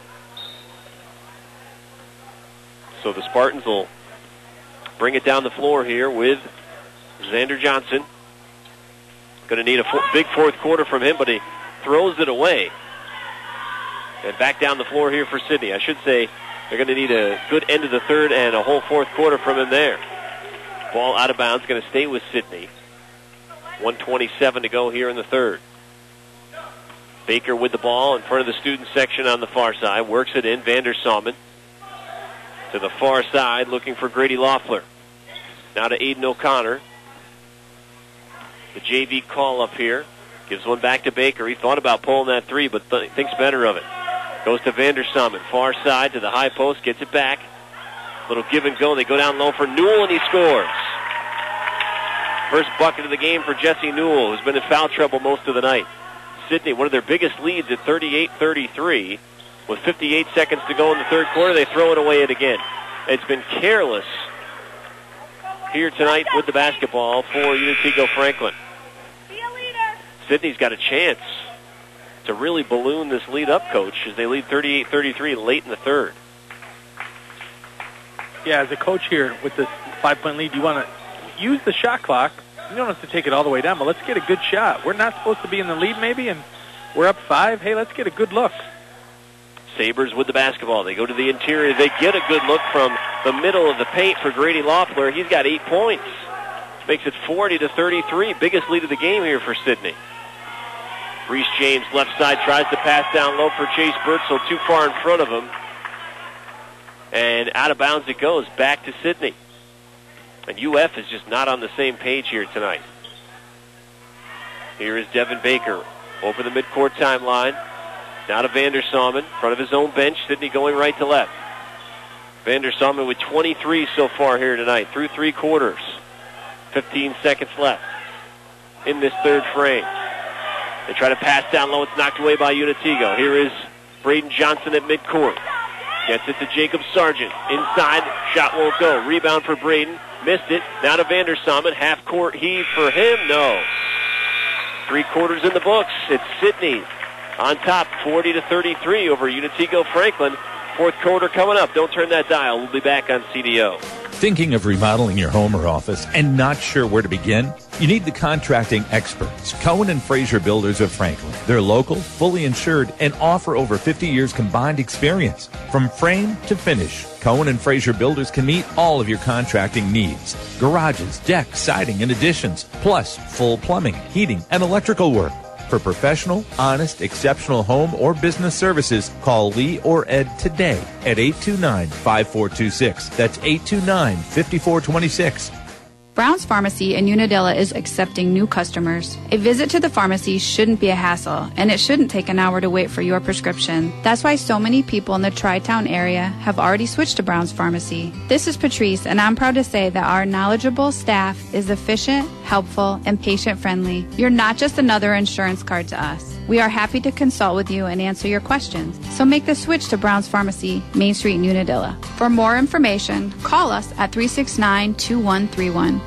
So the Spartans will bring it down the floor here with Xander Johnson. Going to need a big fourth quarter from him, but he throws it away. And back down the floor here for Sidney. I should say they're going to need a good end of the third and a whole fourth quarter from him there. Ball out of bounds, going to stay with Sidney. 1:27 to go here in the third. Baker with the ball in front of the student section on the far side. Works it in. Vandersamen to the far side looking for Grady Loeffler. Now to Aiden O'Connor. The JV call up here. Gives one back to Baker. He thought about pulling that three, but thinks better of it. Goes to Vandersamen. Far side to the high post. Gets it back. Little give and go. They go down low for Newell, and he scores. First bucket of the game for Jesse Newell, who's been in foul trouble most of the night. Sidney, one of their biggest leads at 38-33. With 58 seconds to go in the third quarter, they throw it away again. It's been careless here tonight with the basketball for Unatico Franklin. Sidney's got a chance to really balloon this lead up, Coach, as they lead 38-33 late in the third. Yeah, as a coach here with this 5-point lead, you want to use the shot clock. You don't have to take it all the way down, but let's get a good shot. We're not supposed to be in the lead maybe, and we're up 5. Hey, let's get a good look. Sabres with the basketball. They go to the interior. They get a good look from the middle of the paint for Grady Loeffler. He's got 8 points. Makes it 40-33. Biggest lead of the game here for Sidney. Reese James, left side, tries to pass down low for Chase Bertzel, too far in front of him. And out of bounds it goes, back to Sidney. And UF is just not on the same page here tonight. Here is Devin Baker over the midcourt timeline. Now to Vandersaumen, in front of his own bench. Sidney going right to left. Vandersaumen with 23 so far here tonight, through 3 quarters. 15 seconds left in this third frame. They try to pass down low. It's knocked away by Unitigo. Here is Braden Johnson at midcourt. Gets it to Jacob Sargent. Inside, shot won't go. Rebound for Braden. Missed it. Now to Vandersaumen. Half-court heave for him. No. 3 quarters in the books. It's Sidney on top, 40-33 over Unitigo Franklin. 4th quarter coming up. Don't turn that dial. We'll be back on CDO. Thinking of remodeling your home or office and not sure where to begin? You need the contracting experts, Cohen and Fraser Builders of Franklin. They're local, fully insured, and offer over 50 years combined experience. From frame to finish, Cohen and Fraser Builders can meet all of your contracting needs. Garages, decks, siding, and additions, plus full plumbing, heating, and electrical work. For professional, honest, exceptional home or business services, call Lee or Ed today at 829-5426. That's 829-5426. Brown's Pharmacy in Unadilla is accepting new customers. A visit to the pharmacy shouldn't be a hassle, and it shouldn't take an hour to wait for your prescription. That's why so many people in the Tri-Town area have already switched to Brown's Pharmacy. This is Patrice, and I'm proud to say that our knowledgeable staff is efficient, helpful, and patient-friendly. You're not just another insurance card to us. We are happy to consult with you and answer your questions. So make the switch to Brown's Pharmacy, Main Street in Unadilla. For more information, call us at 369-2131.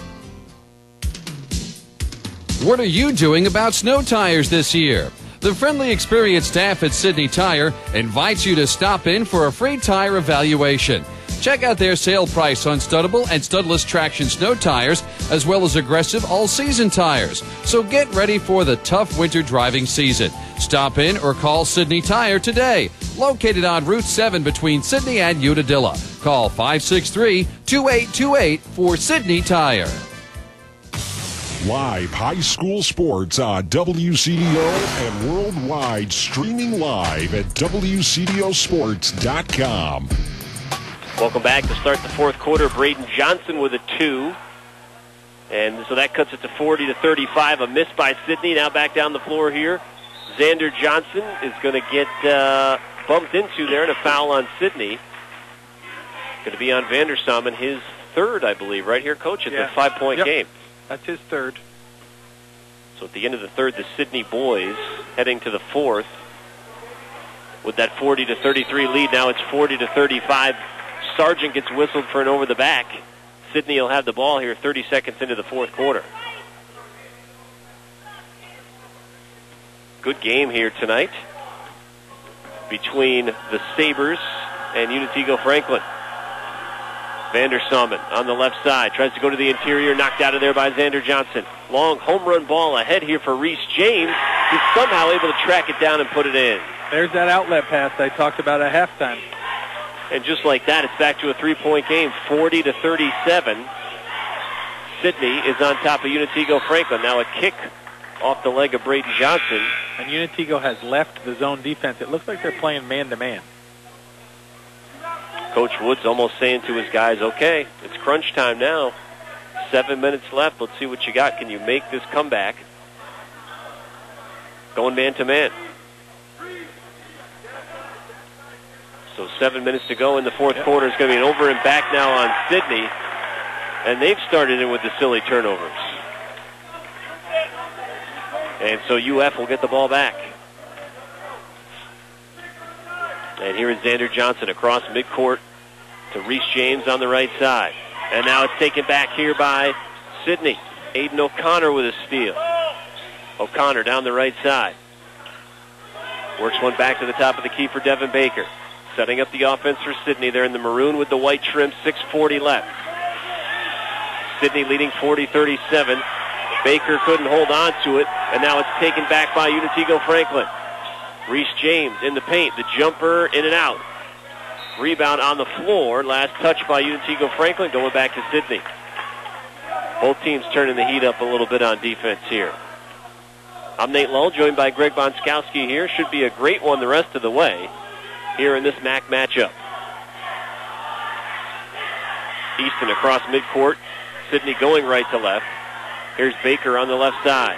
What are you doing about snow tires this year? The friendly, experienced staff at Sidney Tire invites you to stop in for a free tire evaluation. Check out their sale price on studdable and studless traction snow tires, as well as aggressive all-season tires. So get ready for the tough winter driving season. Stop in or call Sidney Tire today. Located on Route 7 between Sidney and Unadilla. Call 563-2828 for Sidney Tire. Live high school sports on WCDO and worldwide, streaming live at WCDOsports.com. Welcome back to start the 4th quarter. Braden Johnson with a 2. And so that cuts it to 40-35. A miss by Sidney. Now back down the floor here. Xander Johnson is going to get bumped into there, and a foul on Sidney. Going to be on Vandersaumen, his 3rd, I believe, right here, Coach? It's a 5-point game. That's his 3rd. So at the end of the 3rd, the Sidney boys heading to the 4th with that 40-33 lead. Now it's 40-35. Sargent gets whistled for an over the back. Sidney will have the ball here 30 seconds into the 4th quarter. Good game here tonight between the Sabres and Unitigo Franklin. Vandersaumen on the left side. Tries to go to the interior. Knocked out of there by Xander Johnson. Long home run ball ahead here for Reese James. He's somehow able to track it down and put it in. There's that outlet pass I talked about at halftime. And just like that, it's back to a 3-point game, 40-37. Sidney is on top of Unitigo Franklin. Now a kick off the leg of Braden Johnson. And Unitigo has left the zone defense. It looks like they're playing man-to-man. Coach Woods almost saying to his guys, okay, it's crunch time now. 7 minutes left. Let's see what you got. Can you make this comeback? Going man-to-man. So 7 minutes to go in the 4th quarter. It's going to be an over and back now on Sidney. And they've started in with the silly turnovers. And so UF will get the ball back. And here is Xander Johnson across midcourt to Reese James on the right side. And now it's taken back here by Sidney. Aiden O'Connor with a steal. O'Connor down the right side. Works one back to the top of the key for Devin Baker. Setting up the offense for Sidney. They're in the maroon with the white trim. 6:40 left. Sidney leading 40-37. Baker couldn't hold on to it. And now it's taken back by Unitigo Franklin. Reese James in the paint. The jumper in and out. Rebound on the floor. Last touch by Unitigo Franklin. Going back to Sidney. Both teams turning the heat up a little bit on defense here. I'm Nate Lull, joined by Greg Bonskowski here. Should be a great one the rest of the way here in this MAC matchup. Easton across midcourt. Sidney going right to left. Here's Baker on the left side.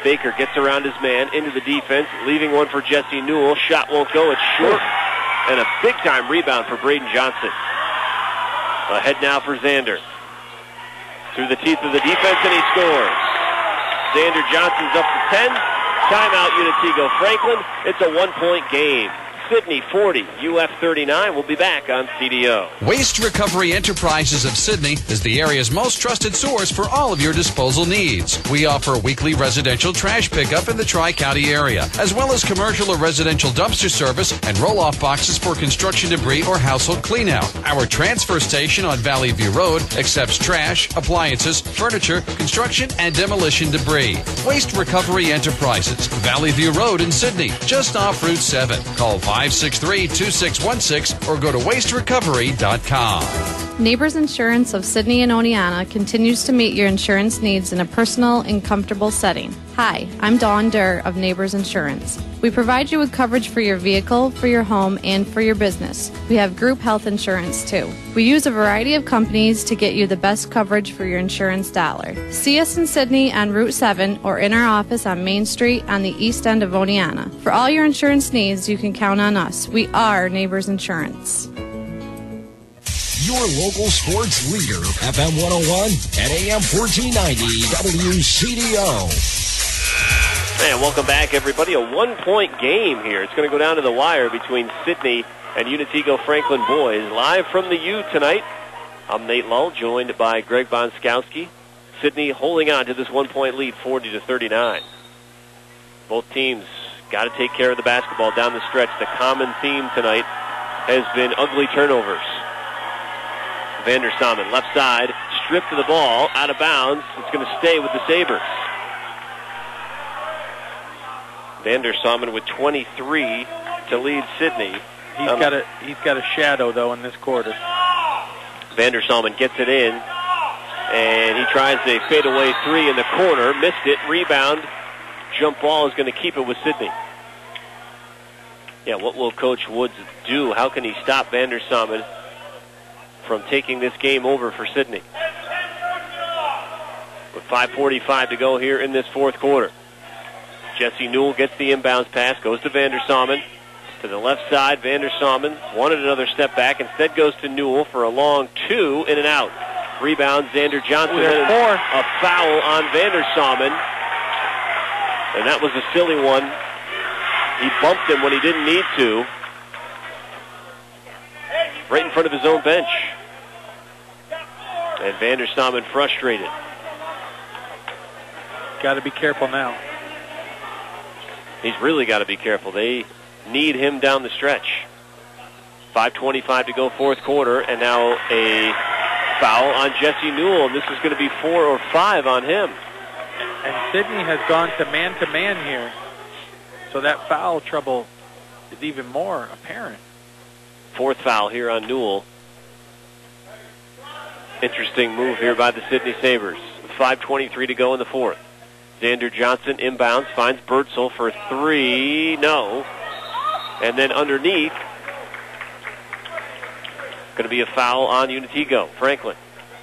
Baker gets around his man into the defense, leaving one for Jesse Newell. Shot won't go. It's short. And a big-time rebound for Braden Johnson. Ahead now for Xander. Through the teeth of the defense, and he scores. Xander Johnson's up to 10. Timeout, Unitego Franklin. It's a one-point game. Sidney 40, UF 39. We'll be back on CDO. Waste Recovery Enterprises of Sidney is the area's most trusted source for all of your disposal needs. We offer weekly residential trash pickup in the Tri-County area, as well as commercial or residential dumpster service and roll-off boxes for construction debris or household cleanout. Our transfer station on Valley View Road accepts trash, appliances, furniture, construction, and demolition debris. Waste Recovery Enterprises, Valley View Road in Sidney, just off Route 7. Call 563-2616 or go to wasterecovery.com. Neighbors Insurance of Sidney and Oneonta continues to meet your insurance needs in a personal and comfortable setting. Hi, I'm Dawn Durr of Neighbors Insurance. We provide you with coverage for your vehicle, for your home, and for your business. We have group health insurance too. We use a variety of companies to get you the best coverage for your insurance dollar. See us in Sidney on Route 7 or in our office on Main Street on the east end of Oneonta. For all your insurance needs, you can count on us. We are Neighbors Insurance. Your local sports leader, FM 101 and AM 1490 WCDO. And welcome back, everybody. A one-point game here. It's going to go down to the wire between Sidney and Unitego Franklin boys. Live from the U tonight, I'm Nate Lull, joined by Greg Bonskowski. Sidney holding on to this one-point lead, 40-39. Both teams got to take care of the basketball down the stretch. The common theme tonight has been ugly turnovers. Vandersamen, left side, stripped to the ball, out of bounds. It's going to stay with the Sabres. Vandersamen with 23 to lead Sidney. He's got a shadow, though, in this quarter. Vandersamen gets it in, and he tries a fadeaway three in the corner. Missed it. Rebound. Jump ball is going to keep it with Sidney. Yeah, what will Coach Woods do? How can he stop Vandersamen from taking this game over for Sidney? With 5:45 to go here in this fourth quarter. Jesse Newell gets the inbounds pass, goes to Vandersamen. To the left side, Vandersamen wanted another step back, instead goes to Newell for a long two, in and out. Rebound, Xander Johnson. A foul on Vandersamen. And that was a silly one. He bumped him when he didn't need to. Right in front of his own bench. And Vandersamen frustrated. Got to be careful now. He's really got to be careful. They need him down the stretch. 5:25 to go, fourth quarter, and now a foul on Jesse Newell, and this is going to be 4 or 5 on him. And Sidney has gone to man here, so that foul trouble is even more apparent. Fourth foul here on Newell. Interesting move here by the Sidney Sabres. 5:23 to go in the fourth. Xander Johnson inbounds, finds Bertzel for three. No. And then underneath, going to be a foul on Unitego Franklin.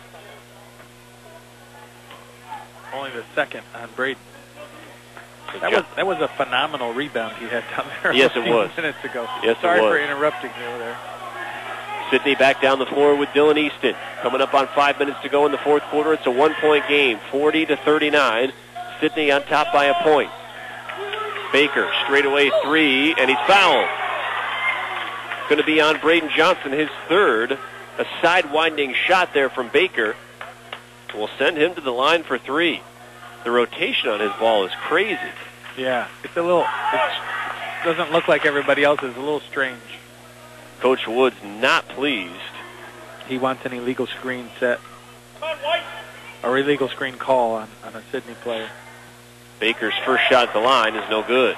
Only the second on Braden. That was a phenomenal rebound he had down there. Yes, it was. Minutes ago. Yes, Sorry it was. for interrupting you there. Sidney back down the floor with Dylan Easton. Coming up on 5 minutes to go in the fourth quarter. It's a one-point game, 40-39. Sidney on top by a point. Baker, straightaway three, and he's fouled. Going to be on Braden Johnson, his third. A side-winding shot there from Baker will send him to the line for three. The rotation on his ball is crazy. Yeah, it doesn't look like everybody else is. A little strange. Coach Woods not pleased. He wants an illegal screen set. Or illegal screen call on a Sidney player. Baker's first shot at the line is no good.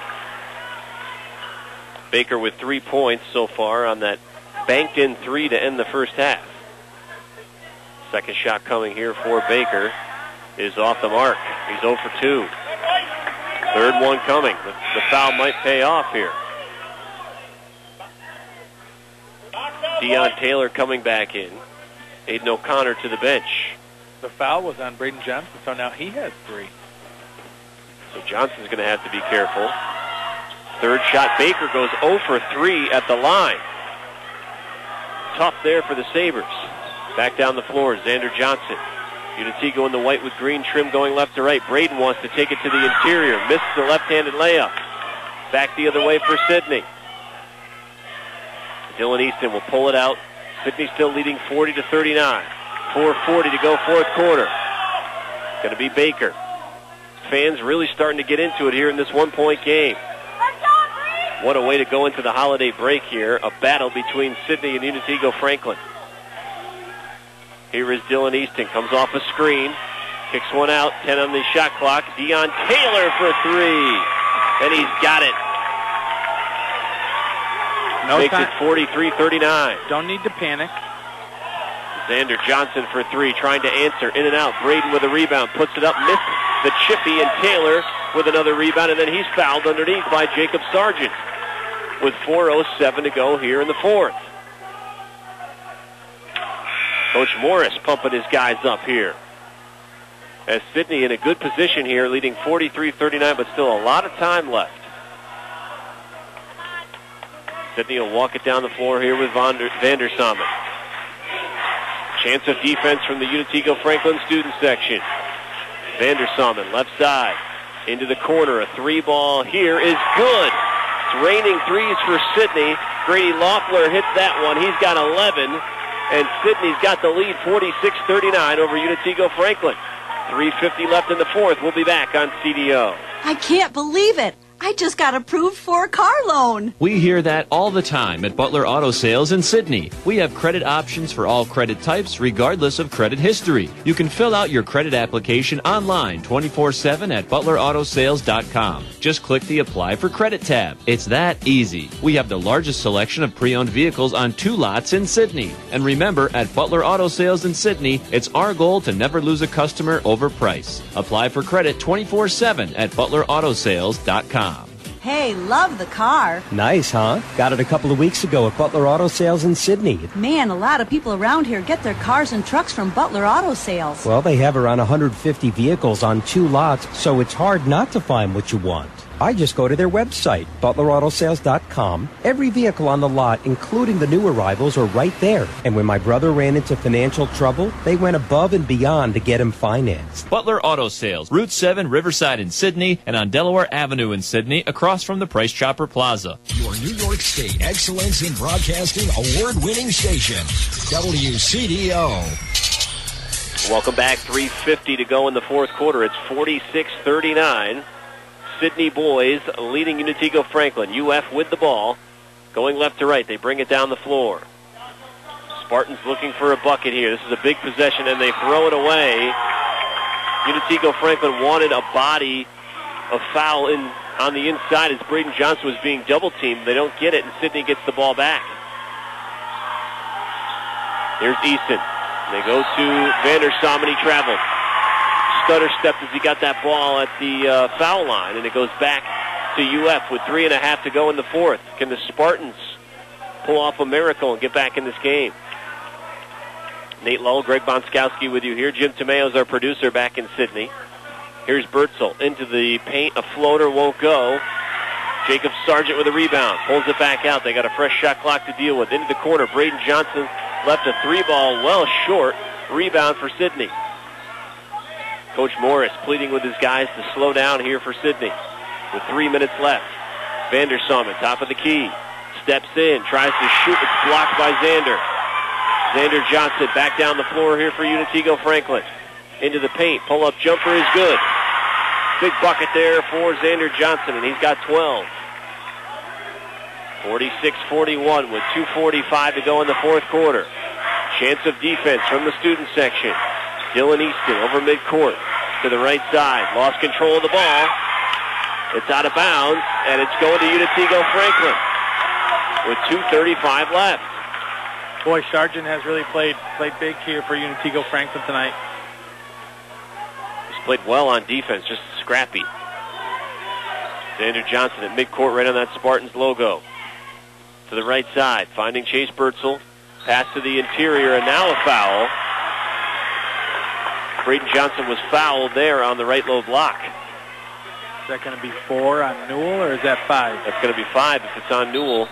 Baker with 3 points so far on that banked in three to end the first half. Second shot coming here for Baker is off the mark. He's 0 for 2. Third one coming. The foul might pay off here. Deion Taylor coming back in. Aiden O'Connor to the bench. The foul was on Braden Johnson, so now he has three. So Johnson's going to have to be careful. Third shot, Baker goes 0 for 3 at the line. Tough there for the Sabres. Back down the floor, Xander Johnson. Unitigo in the white with green trim going left to right. Braden wants to take it to the interior. Misses the left-handed layup. Back the other way for Sidney. Dylan Easton will pull it out. Sidney still leading 40-39. 4:40 to go, fourth quarter. Going to be Baker. Fans really starting to get into it here in this one-point game. What a way to go into the holiday break here. A battle between Sidney and Unitigo Franklin. Here is Dylan Easton. Comes off a screen. Kicks one out. 10 on the shot clock. Dion Taylor for 3. And he's got it. Makes it 43-39. Don't need to panic. Xander Johnson for 3. Trying to answer. In and out. Braden with a rebound. Puts it up. Missed the chippy. And Taylor with another rebound. And then he's fouled underneath by Jacob Sargent. With 4:07 to go here in the fourth. Coach Morris pumping his guys up here. As Sidney in a good position here, leading 43-39, but still a lot of time left. Sidney will walk it down the floor here with Vandersamen. Chance of defense from the Unitigo Franklin student section. Vandersamen, left side, into the corner. A 3-ball here is good. It's raining threes for Sidney. Grady Loeffler hits that one. He's got 11. And Sidney's got the lead 46-39 over Unitigo Franklin. 3:50 left in the fourth. We'll be back on CDO. I can't believe it. I just got approved for a car loan. We hear that all the time at Butler Auto Sales in Sydney. We have credit options for all credit types, regardless of credit history. You can fill out your credit application online 24/7 at butlerAutoSales.com. Just click the Apply for Credit tab. It's that easy. We have the largest selection of pre-owned vehicles on 2 lots in Sydney. And remember, at Butler Auto Sales in Sydney, it's our goal to never lose a customer over price. Apply for credit 24/7 at butlerAutoSales.com. Hey, love the car. Nice, huh? Got it a couple of weeks ago at Butler Auto Sales in Sydney. Man, a lot of people around here get their cars and trucks from Butler Auto Sales. Well, they have around 150 vehicles on 2 lots, so it's hard not to find what you want. I just go to their website, butlerAutoSales.com. Every vehicle on the lot, including the new arrivals, are right there. And when my brother ran into financial trouble, they went above and beyond to get him financed. Butler Auto Sales, Route 7, Riverside in Sydney, and on Delaware Avenue in Sydney, across from the Price Chopper Plaza. Your New York State Excellence in Broadcasting award-winning station, WCDO. Welcome back. 3:50 to go in the fourth quarter. It's 46-39. Sydney boys leading Unitigo Franklin. UF with the ball. Going left to right. They bring it down the floor. Spartans looking for a bucket here. This is a big possession, and they throw it away. Unitigo Franklin wanted a body, a foul on the inside as Braden Johnson was being double-teamed. They don't get it, and Sydney gets the ball back. Here's Easton. They go to Vandersamen. He traveled. Stutter stepped as he got that ball at the foul line, and it goes back to UF with 3.5 to go in the fourth. Can the Spartans pull off a miracle and get back in this game? Nate Lull, Greg Bonskowski with you here. Jim Tomeo's our producer back in Sydney. Here's Bertzel into the paint. A floater won't go. Jacob Sargent with a rebound. Pulls it back out. They got a fresh shot clock to deal with. Into the corner. Braden Johnson left a 3-ball well short. Rebound for Sydney. Coach Morris pleading with his guys to slow down here for Sydney. With 3 minutes left. Vandersamen, top of the key. Steps in, tries to shoot. It's blocked by Xander. Xander Johnson back down the floor here for Unitigo Franklin. Into the paint. Pull-up jumper is good. Big bucket there for Xander Johnson, and he's got 12. 46-41 with 2:45 to go in the fourth quarter. Chance of defense from the student section. Dylan Easton over midcourt to the right side. Lost control of the ball. It's out of bounds, and it's going to Unitigo Franklin with 2:35 left. Boy, Sargent has really played big here for Unitigo Franklin tonight. He's played well on defense, just scrappy. Xander Johnson at midcourt right on that Spartans logo. To the right side, finding Chase Bertzel. Pass to the interior, and now a foul. Braden Johnson was fouled there on the right low block. Is that going to be 4 on Newell, or is that 5? That's going to be 5 if it's on Newell.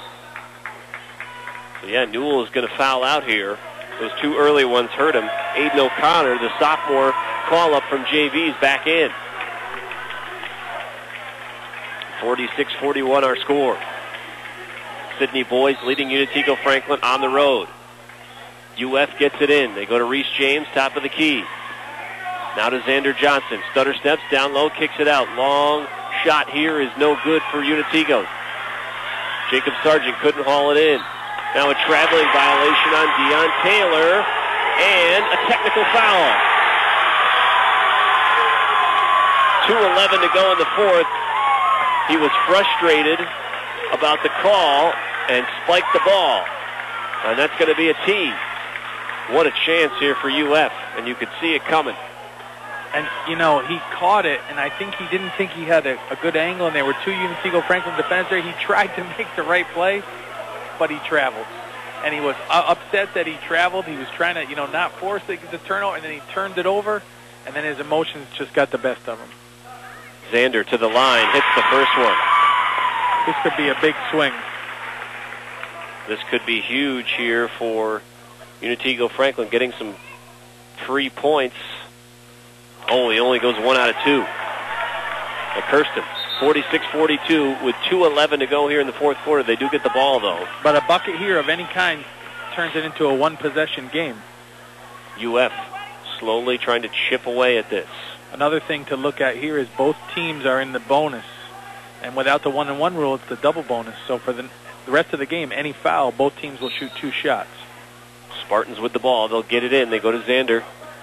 So, yeah, Newell is going to foul out here. Those 2 early ones hurt him. Aiden O'Connor, the sophomore call-up from JV's back in. 46-41 our score. Sydney boys leading Unitego Franklin on the road. UF gets it in. They go to Reese James, top of the key. Now to Xander Johnson. Stutter steps down low, kicks it out. Long shot here is no good for Unitego. Jacob Sargent couldn't haul it in. Now a traveling violation on Deion Taylor and a technical foul. 2:11 to go in the fourth. He was frustrated about the call and spiked the ball. And that's going to be a tee. What a chance here for UF, and you could see it coming. And, you know, he caught it, and I think he didn't think he had a good angle, and there were 2 Unitego Franklin defenders there. He tried to make the right play, but he traveled. And he was upset that he traveled. He was trying to, not force the turnover, and then he turned it over, and then his emotions just got the best of him. Xander to the line, hits the first one. This could be a big swing. This could be huge here for Unitego Franklin, getting some free points. Oh, he only goes 1 out of 2. Kirsten, 46-42 with 2:11 to go here in the fourth quarter. They do get the ball, though. But a bucket here of any kind turns it into a one-possession game. UF slowly trying to chip away at this. Another thing to look at here is both teams are in the bonus. And without the 1-and-1 rule, it's the double bonus. So for the rest of the game, any foul, both teams will shoot 2 shots. Spartans with the ball. They'll get it in. They go to Xander.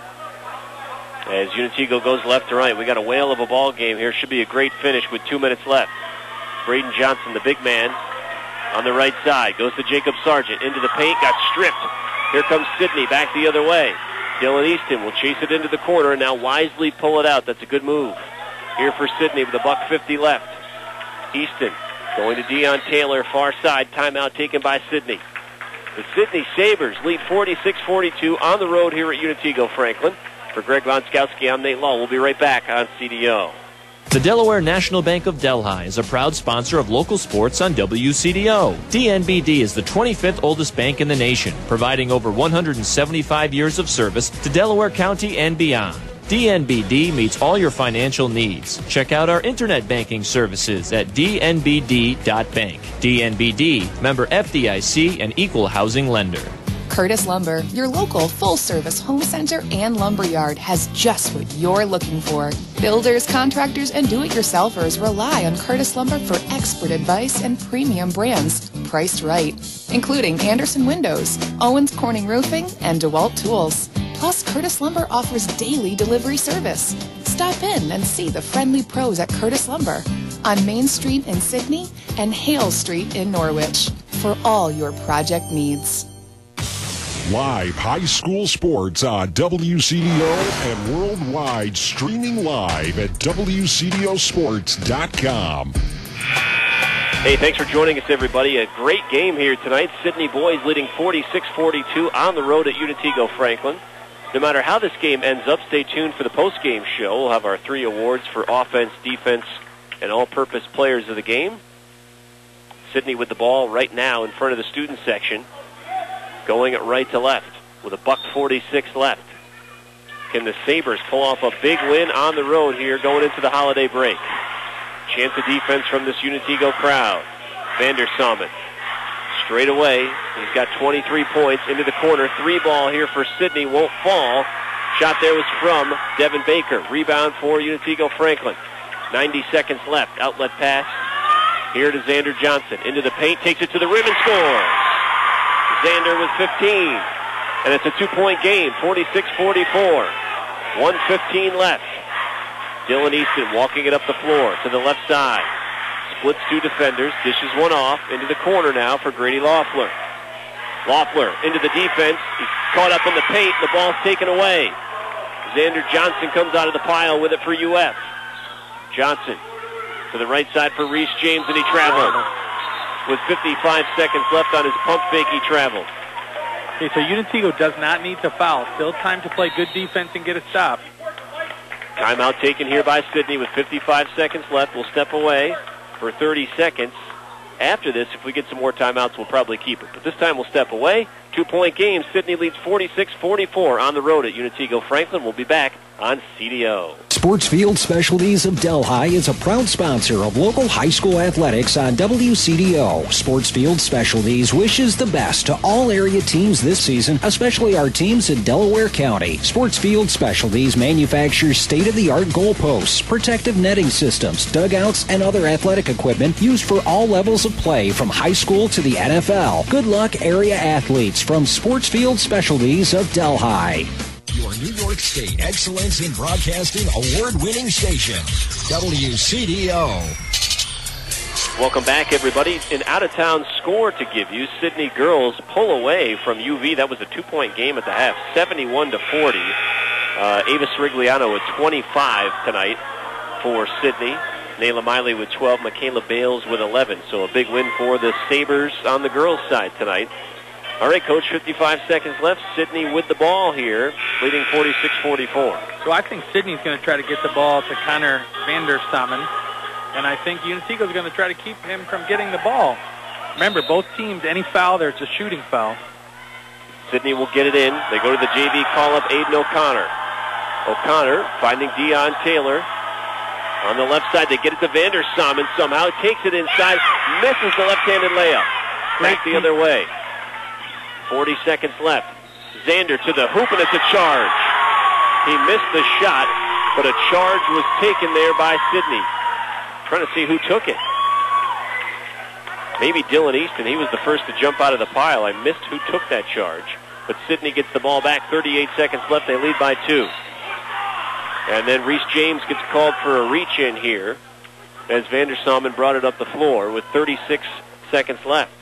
As Unitego goes left to right. We got a whale of a ball game here. Should be a great finish with 2 minutes left. Braden Johnson, the big man, on the right side. Goes to Jacob Sargent. Into the paint. Got stripped. Here comes Sidney back the other way. Dylan Easton will chase it into the corner and now wisely pull it out. That's a good move. Here for Sidney with $1:50 left. Easton going to Deion Taylor, far side. Timeout taken by Sidney. The Sidney Sabres lead 46-42 on the road here at Unitego Franklin. For Greg Von Skowski, I'm Nate Law. We'll be right back on CDO. The Delaware National Bank of Delhi is a proud sponsor of local sports on WCDO. DNBD is the 25th oldest bank in the nation, providing over 175 years of service to Delaware County and beyond. DNBD meets all your financial needs. Check out our internet banking services at dnbd.bank. DNBD, member FDIC, and equal housing lender. Curtis Lumber, your local full-service home center and lumberyard, has just what you're looking for. Builders, contractors, and do-it-yourselfers rely on Curtis Lumber for expert advice and premium brands priced right, including Anderson Windows, Owens Corning Roofing, and DeWalt Tools. Plus, Curtis Lumber offers daily delivery service. Stop in and see the friendly pros at Curtis Lumber on Main Street in Sydney and Hale Street in Norwich for all your project needs. Live high school sports on WCDO and worldwide, streaming live at WCDOsports.com. Hey, thanks for joining us, everybody. A great game here tonight. Sydney boys leading 46-42 on the road at Unitego Franklin. No matter how this game ends up, stay tuned for the post-game show. We'll have our 3 awards for offense, defense, and all-purpose players of the game. Sydney with the ball right now in front of the student section, going at right to left with $1:46 left. Can the Sabres pull off a big win on the road here going into the holiday break? Chance of defense from this Unitego crowd. Vandersamen straight away. He's got 23 points into the corner. 3 ball here for Sydney. Won't fall. Shot there was from Devin Baker. Rebound for Unitego Franklin. 90 seconds left. Outlet pass here to Xander Johnson. Into the paint. Takes it to the rim and scores. Xander with 15. And it's a 2-point game. 46-44. 1:15 left. Dylan Easton walking it up the floor to the left side. Splits 2 defenders. Dishes one off. Into the corner now for Grady Loeffler. Loeffler into the defense. He's caught up in the paint. The ball's taken away. Xander Johnson comes out of the pile with it for UF. Johnson to the right side for Reese James, and he traveled. With 55 seconds left on his pump fake, he traveled. Okay, so Unitego does not need to foul. Still time to play good defense and get a stop. Timeout taken here by Sidney with 55 seconds left. We'll step away for 30 seconds. After this, if we get some more timeouts, we'll probably keep it. But this time we'll step away. 2-point game. Sidney leads 46-44 on the road at Unitego Franklin. We'll be back on CDO. Sportsfield Specialties of Delhi is a proud sponsor of local high school athletics on WCDO. Sportsfield Specialties wishes the best to all area teams this season, especially our teams in Delaware County. Sportsfield Specialties manufactures state-of-the-art goalposts, protective netting systems, dugouts, and other athletic equipment used for all levels of play from high school to the NFL. Good luck, area athletes, from Sportsfield Specialties of Delhi. Your New York State Excellence in Broadcasting award-winning station, WCDO. Welcome back, everybody. An out-of-town score to give you. Sidney girls pull away from UV. That was a 2-point game at the half, 71-40. Ava Srigliano with 25 tonight for Sidney. Nayla Miley with 12. Michaela Bales with 11. So a big win for the Sabres on the girls' side tonight. All right, Coach, 55 seconds left. Sidney with the ball here, leading 46-44. So I think Sidney's going to try to get the ball to Connor Vandersamen, and I think Unitego's going to try to keep him from getting the ball. Remember, both teams, any foul there, it's a shooting foul. Sidney will get it in. They go to the JV call-up, Aiden O'Connor. O'Connor finding Dion Taylor. On the left side, they get it to Vandersamen somehow. Takes it inside, misses the left-handed layup. Back the other way. 40 seconds left. Zander to the hoop, and it's a charge. He missed the shot, but a charge was taken there by Sidney. Trying to see who took it. Maybe Dylan Easton. He was the first to jump out of the pile. I missed who took that charge. But Sidney gets the ball back. 38 seconds left. They lead by 2. And then Reese James gets called for a reach-in here as Vandersamen brought it up the floor with 36 seconds left.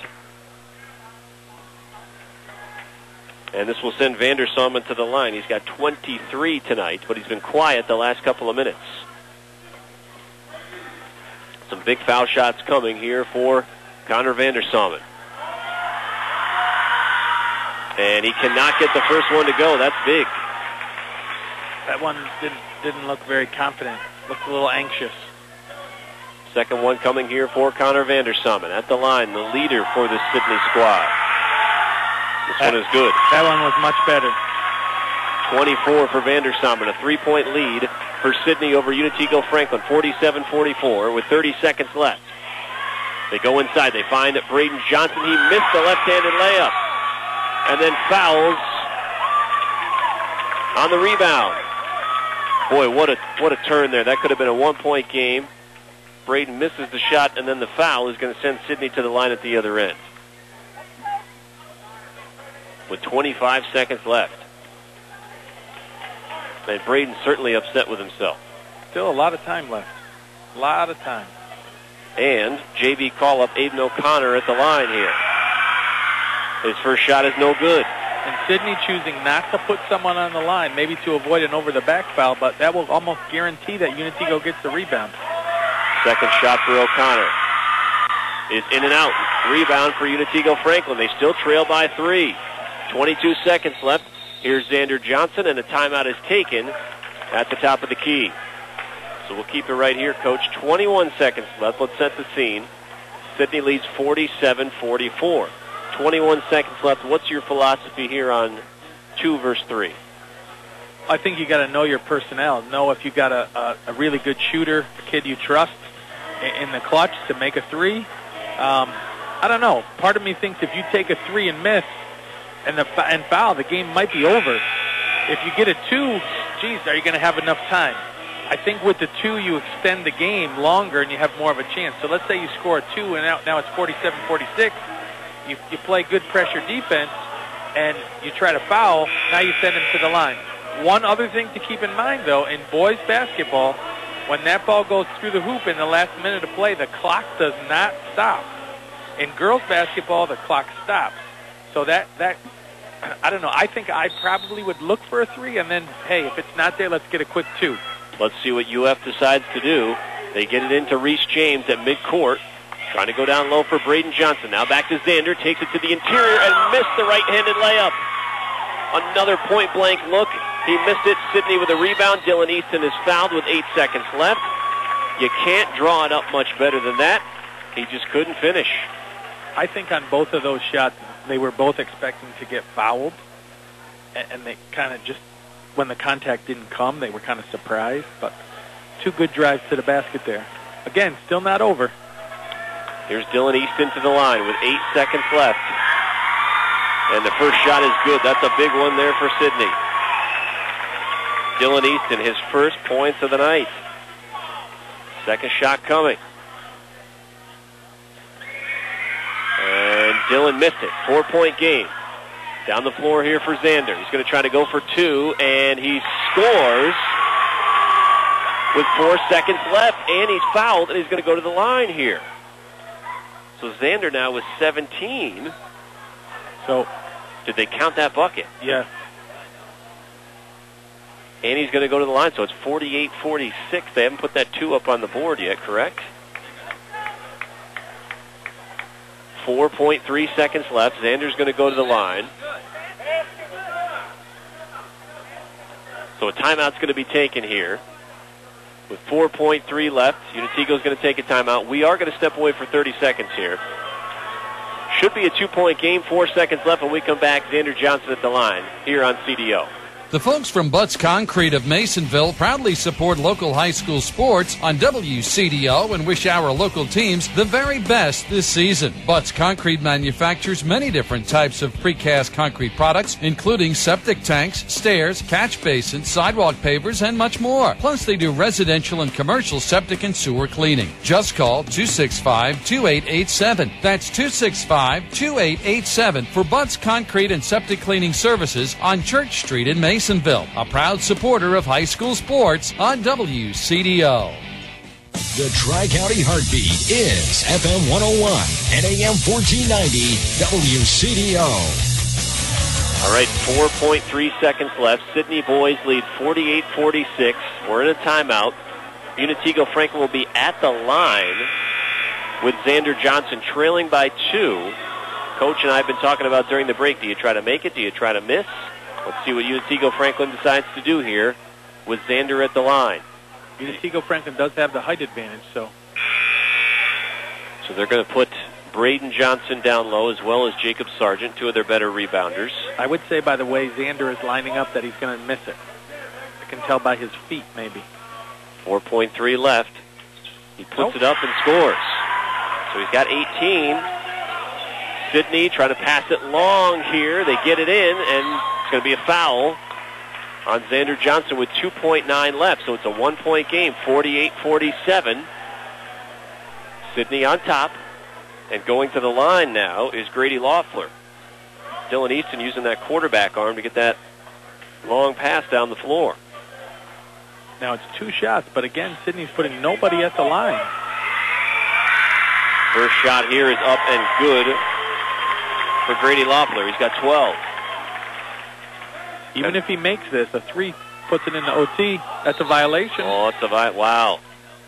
And this will send Vandersamen to the line. He's got 23 tonight, but he's been quiet the last couple of minutes. Some big foul shots coming here for Connor Vandersamen. And he cannot get the first one to go. That's big. That one didn't look very confident. Looked a little anxious. Second one coming here for Connor Vandersamen. At the line, the leader for the Sidney squad. This one is good. That one was much better. 24 for Vandersamen, a 3-point lead for Sidney over Unitego Franklin, 47-44 with 30 seconds left. They go inside. They find Braden Johnson. He missed the left-handed layup. And then fouls on the rebound. Boy, what a turn there. That could have been a 1-point game. Braden misses the shot, and then the foul is going to send Sidney to the line at the other end. With 25 seconds left. And Braden's certainly upset with himself. Still a lot of time left. A lot of time. And JV call-up Aiden O'Connor at the line here. His first shot is no good. And Sidney choosing not to put someone on the line, maybe to avoid an over-the-back foul, but that will almost guarantee that Unitego gets the rebound. Second shot for O'Connor is in and out. Rebound for Unitego Franklin. They still trail by 3. 22 seconds left. Here's Xander Johnson, and a timeout is taken at the top of the key. So we'll keep it right here, Coach. 21 seconds left. Let's set the scene. Sidney leads 47-44. 21 seconds left. What's your philosophy here on 2 versus 3? I think you got to know your personnel. Know if you got a really good shooter, a kid you trust in the clutch to make a 3. I don't know. Part of me thinks if you take a 3 and miss and foul, the game might be over. If you get a 2, geez, are you going to have enough time? I think with the 2, you extend the game longer and you have more of a chance. So let's say you score a 2 and now it's 47-46. You play good pressure defense and you try to foul. Now you send him to the line. One other thing to keep in mind, though, in boys basketball, when that ball goes through the hoop in the last minute of play, the clock does not stop. In girls basketball, the clock stops. So that I don't know. I think I probably would look for a 3, and then, hey, if it's not there, let's get a quick 2. Let's see what UF decides to do. They get it into Reese James at midcourt. Trying to go down low for Braden Johnson. Now back to Xander. Takes it to the interior and missed the right-handed layup. Another point-blank look. He missed it. Sidney with a rebound. Dylan Easton is fouled with 8 seconds left. You can't draw it up much better than that. He just couldn't finish. I think on both of those shots, they were both expecting to get fouled. And they kind of just, when the contact didn't come, they were kind of surprised. But 2 good drives to the basket there. Again, still not over. Here's Dylan Easton to the line with 8 seconds left. And the first shot is good. That's a big one there for Sidney. Dylan Easton, his first points of the night. Second shot coming. And Dylan missed it. 4-point game. Down the floor here for Xander. He's going to try to go for 2, and he scores with 4 seconds left, and he's fouled, and he's going to go to the line here. So Xander now with 17. So did they count that bucket? Yes. And he's going to go to the line, so it's 48-46. They haven't put that 2 up on the board yet, correct? 4.3 seconds left. Xander's going to go to the line. So a timeout's going to be taken here. With 4.3 left, Unitego's going to take a timeout. We are going to step away for 30 seconds here. Should be a 2-point game. 4 seconds left when we come back. Xander Johnson at the line here on CDO. The folks from Butts Concrete of Masonville proudly support local high school sports on WCDO and wish our local teams the very best this season. Butts Concrete manufactures many different types of precast concrete products, including septic tanks, stairs, catch basins, sidewalk pavers, and much more. Plus, they do residential and commercial septic and sewer cleaning. Just call 265-2887. That's 265-2887 for Butts Concrete and Septic Cleaning Services on Church Street in Masonville. A proud supporter of high school sports on WCDO. The Tri-County Heartbeat is FM 101 and AM 1490 WCDO. All right, 4.3 seconds left. Sidney boys lead 48-46. We're in a timeout. Unitego Franklin will be at the line with Xander Johnson trailing by 2. Coach and I have been talking about during the break. Do you try to make it? Do you try to miss? Let's see what Unitego Franklin decides to do here with Xander at the line. Unitego Franklin does have the height advantage, so they're going to put Braden Johnson down low as well as Jacob Sargent, 2 of their better rebounders. I would say by the way Xander is lining up that he's going to miss it. I can tell by his feet, maybe. 4.3 left. He puts it up and scores. So he's got 18. Sidney trying to pass it long here. They get it in, and it's going to be a foul on Xander Johnson with 2.9 left. So it's a 1-point game, 48-47. Sidney on top. And going to the line now is Grady Loeffler. Dylan Easton using that quarterback arm to get that long pass down the floor. Now it's 2 shots, but again, Sidney's putting nobody at the line. First shot here is up and good for Grady Loeffler. He's got 12. Even if he makes this, a 3 puts it into OT. That's a violation. Oh, it's a wow.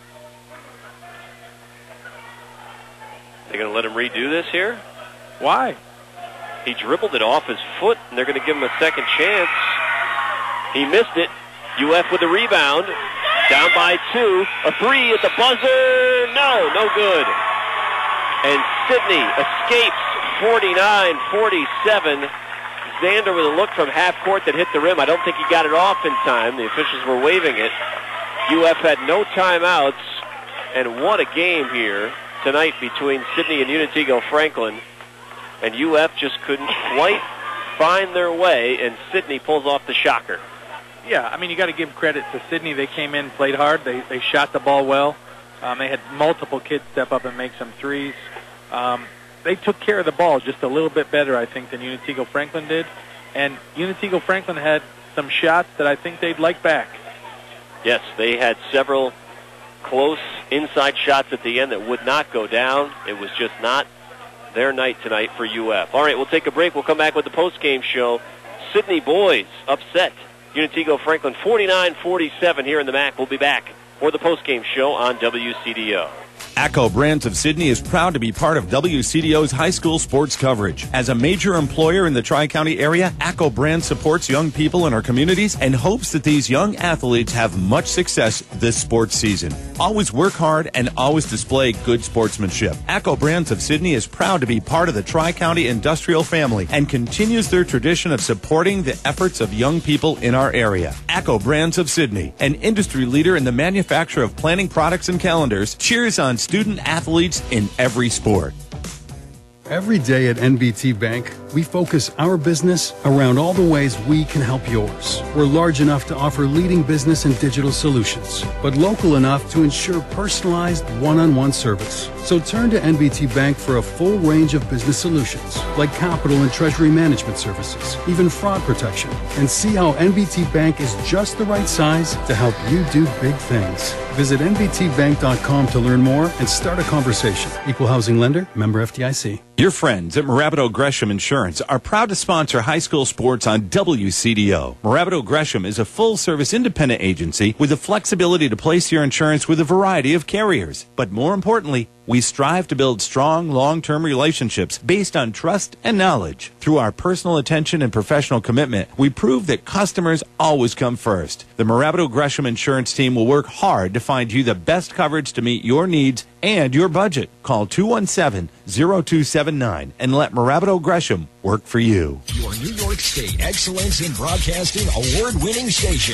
They're going to let him redo this here? Why? He dribbled it off his foot, and they're going to give him a second chance. He missed it. UF with the rebound. Down by 2. A 3 at the buzzer. No good. And Sidney escapes 49-47. Xander with a look from half court that hit the rim. I don't think he got it off in time. The officials were waving it. UF had no timeouts. And what a game here tonight between Sidney and Unitego Franklin. And UF just couldn't quite find their way, and Sidney pulls off the shocker. Yeah, I mean, you got to give credit to Sidney. They came in, played hard. They shot the ball well. They had multiple kids step up and make some threes. They took care of the ball just a little bit better, I think, than Unitego Franklin did. And Unitego Franklin had some shots that I think they'd like back. Yes, they had several close inside shots at the end that would not go down. It was just not their night tonight for UF. All right, we'll take a break. We'll come back with the post-game show. Sidney boys upset Unitego Franklin 49-47 here in the MAC. We'll be back for the post-game show on WCDO. ACCO Brands of Sydney is proud to be part of WCDO's high school sports coverage. As a major employer in the Tri-County area, ACCO Brands supports young people in our communities and hopes that these young athletes have much success this sports season. Always work hard and always display good sportsmanship. ACCO Brands of Sydney is proud to be part of the Tri-County industrial family and continues their tradition of supporting the efforts of young people in our area. ACCO Brands of Sydney, an industry leader in the manufacture of planning products and calendars, cheers on student athletes in every sport. Every day at NBT Bank, we focus our business around all the ways we can help yours. We're large enough to offer leading business and digital solutions, but local enough to ensure personalized one-on-one service. So turn to NBT Bank for a full range of business solutions, like capital and treasury management services, even fraud protection, and see how NBT Bank is just the right size to help you do big things. Visit nbtbank.com to learn more and start a conversation. Equal housing lender, member FDIC. Your friends at Moravido Gresham Insurance are proud to sponsor high school sports on WCDO. Moravido Gresham is a full-service independent agency with the flexibility to place your insurance with a variety of carriers. But more importantly, we strive to build strong, long-term relationships based on trust and knowledge. Through our personal attention and professional commitment, we prove that customers always come first. The Moravido Gresham Insurance team will work hard to find you the best coverage to meet your needs and your budget. Call 217-0279 and let Moravido Gresham work for you. Your New York State Excellence in Broadcasting award-winning station,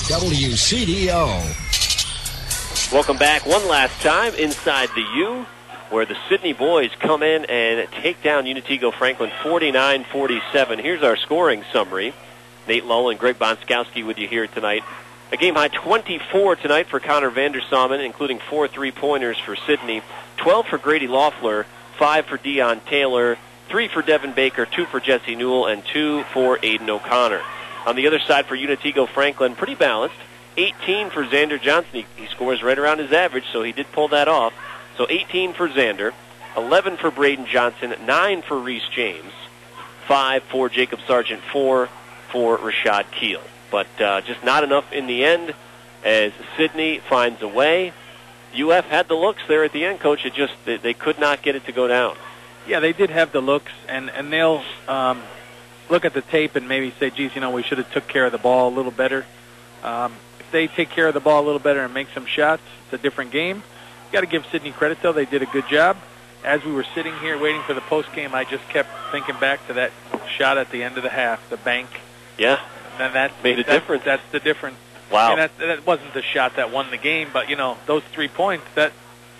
WCDO. Welcome back one last time inside the U, where the Sydney boys come in and take down Unitego Franklin 49-47. Here's our scoring summary. Nate Lull and Greg Bonskowski with you here tonight. A game-high 24 tonight for Connor Vandersamen, including 4 3-pointers for Sydney, 12 for Grady Loeffler, 5 for Deion Taylor, 3 for Devin Baker, 2 for Jesse Newell, and 2 for Aiden O'Connor. On the other side for Unitego Franklin, pretty balanced. 18 for Xander Johnson. He scores right around his average, so he did pull that off. So 18 for Xander, 11 for Braden Johnson, 9 for Reese James, 5 for Jacob Sargent, 4 for Rashad Keel. But just not enough in the end as Sydney finds a way. UF had the looks there at the end, Coach. It just they could not get it to go down. Yeah, they did have the looks, and they'll look at the tape and maybe say, geez, we should have took care of the ball a little better. If they take care of the ball a little better and make some shots, it's a different game. You got to give Sydney credit, though. They did a good job. As we were sitting here waiting for the postgame, I just kept thinking back to that shot at the end of the half, the bank. Yeah. And that made a difference. That's the difference. Wow. And that wasn't the shot that won the game, but, those 3 points, that's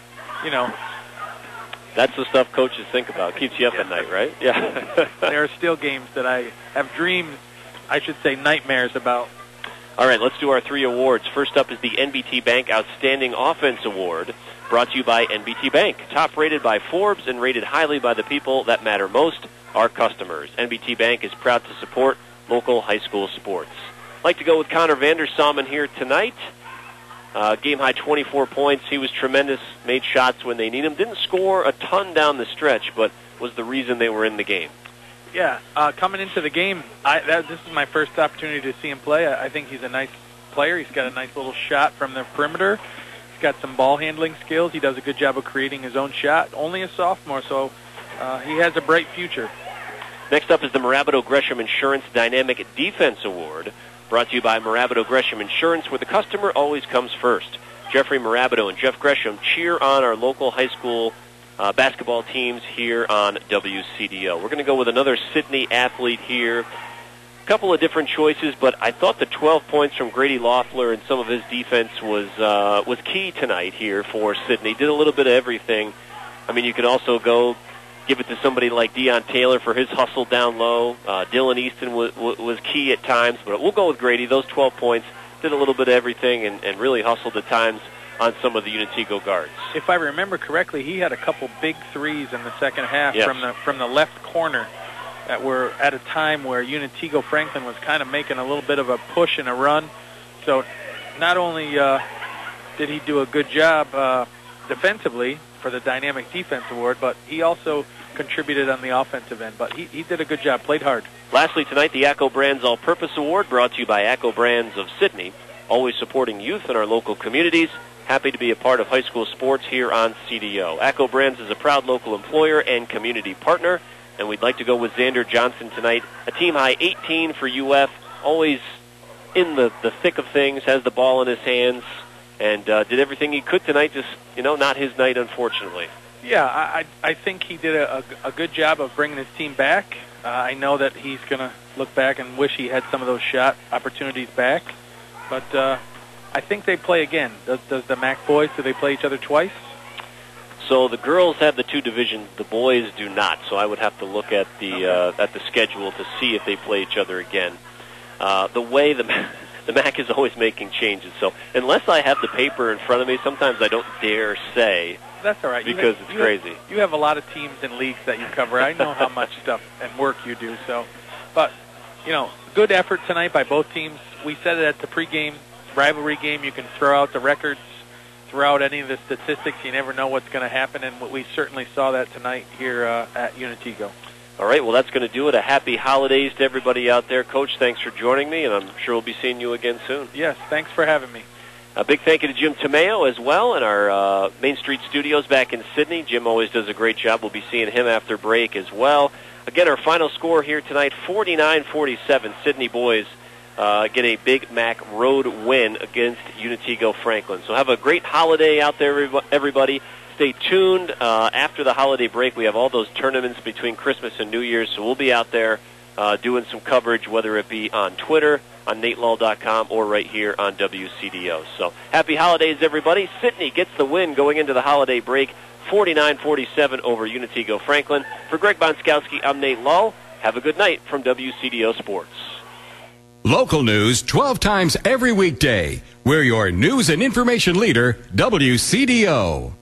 the stuff coaches think about. Keeps you up at night, right? Yeah. There are still games that I have dreams, I should say nightmares about. All right, let's do our 3 awards. First up is the NBT Bank Outstanding Offense Award, brought to you by NBT Bank. Top rated by Forbes and rated highly by the people that matter most, our customers. NBT Bank is proud to support local high school sports. I'd like to go with Connor Vandersamen here tonight. Game high 24 points. He was tremendous, made shots when they need him. Didn't score a ton down the stretch, but was the reason they were in the game. Yeah, coming into the game, this is my first opportunity to see him play. I think he's a nice player. He's got a nice little shot from the perimeter. He's got some ball handling skills. He does a good job of creating his own shot. Only a sophomore, so he has a bright future. Next up is the Moravido Gresham Insurance Dynamic Defense Award, brought to you by Moravido Gresham Insurance, where the customer always comes first. Jeffrey Moravido and Jeff Gresham cheer on our local high school basketball teams here on WCDO. We're going to go with another Sydney athlete here. A couple of different choices, but I thought the 12 points from Grady Loeffler and some of his defense was key tonight here for Sydney. Did a little bit of everything. I mean, you could also go give it to somebody like Deion Taylor for his hustle down low. Dylan Easton was key at times, but we'll go with Grady. Those 12 points, did a little bit of everything and really hustled at times on some of the Unitego guards. If I remember correctly, he had a couple big threes in the second half from the left corner that were at a time where Unitego Franklin was kind of making a little bit of a push and a run. So not only did he do a good job defensively for the Dynamic Defense Award, but he also contributed on the offensive end. But he did a good job, played hard. Lastly tonight, the ACCO Brands All-Purpose Award, brought to you by ACCO Brands of Sydney, always supporting youth in our local communities. Happy to be a part of high school sports here on CDO. ACCO Brands is a proud local employer and community partner, and we'd like to go with Xander Johnson tonight. A team-high 18 for UF, always in the thick of things, has the ball in his hands, and did everything he could tonight, just, not his night, unfortunately. Yeah, I think he did a good job of bringing his team back. I know that he's going to look back and wish he had some of those shot opportunities back, but I think they play again. Does the MAC boys, do they play each other twice? So the girls have the two divisions, the boys do not. So I would have to look at the schedule to see if they play each other again. The way the MAC is always making changes. So unless I have the paper in front of me, sometimes I don't dare say. That's all right. Because it's crazy. You have a lot of teams and leagues that you cover. I know how much stuff and work you do. But good effort tonight by both teams. We said it at the pregame rivalry game. You can throw out the records, throw out any of the statistics. You never know what's going to happen, and we certainly saw that tonight here at Unitigo. All right, well, that's going to do it. A happy holidays to everybody out there. Coach, thanks for joining me, and I'm sure we'll be seeing you again soon. Yes, thanks for having me. A big thank you to Jim Tomeo as well in our Main Street studios back in Sydney. Jim always does a great job. We'll be seeing him after break as well. Again, our final score here tonight, 49-47. Sydney boys get a Big Mac road win against Unitigo Franklin. So have a great holiday out there, everybody. Stay tuned. After the holiday break, we have all those tournaments between Christmas and New Year's, so we'll be out there doing some coverage, whether it be on Twitter, on NateLaw.com, or right here on WCDO. So happy holidays, everybody. Sydney gets the win going into the holiday break, 49-47 over Unitigo Franklin. For Greg Bonskowski, I'm Nate Law. Have a good night from WCDO Sports. Local news 12 times every weekday. We're your news and information leader, WCDO.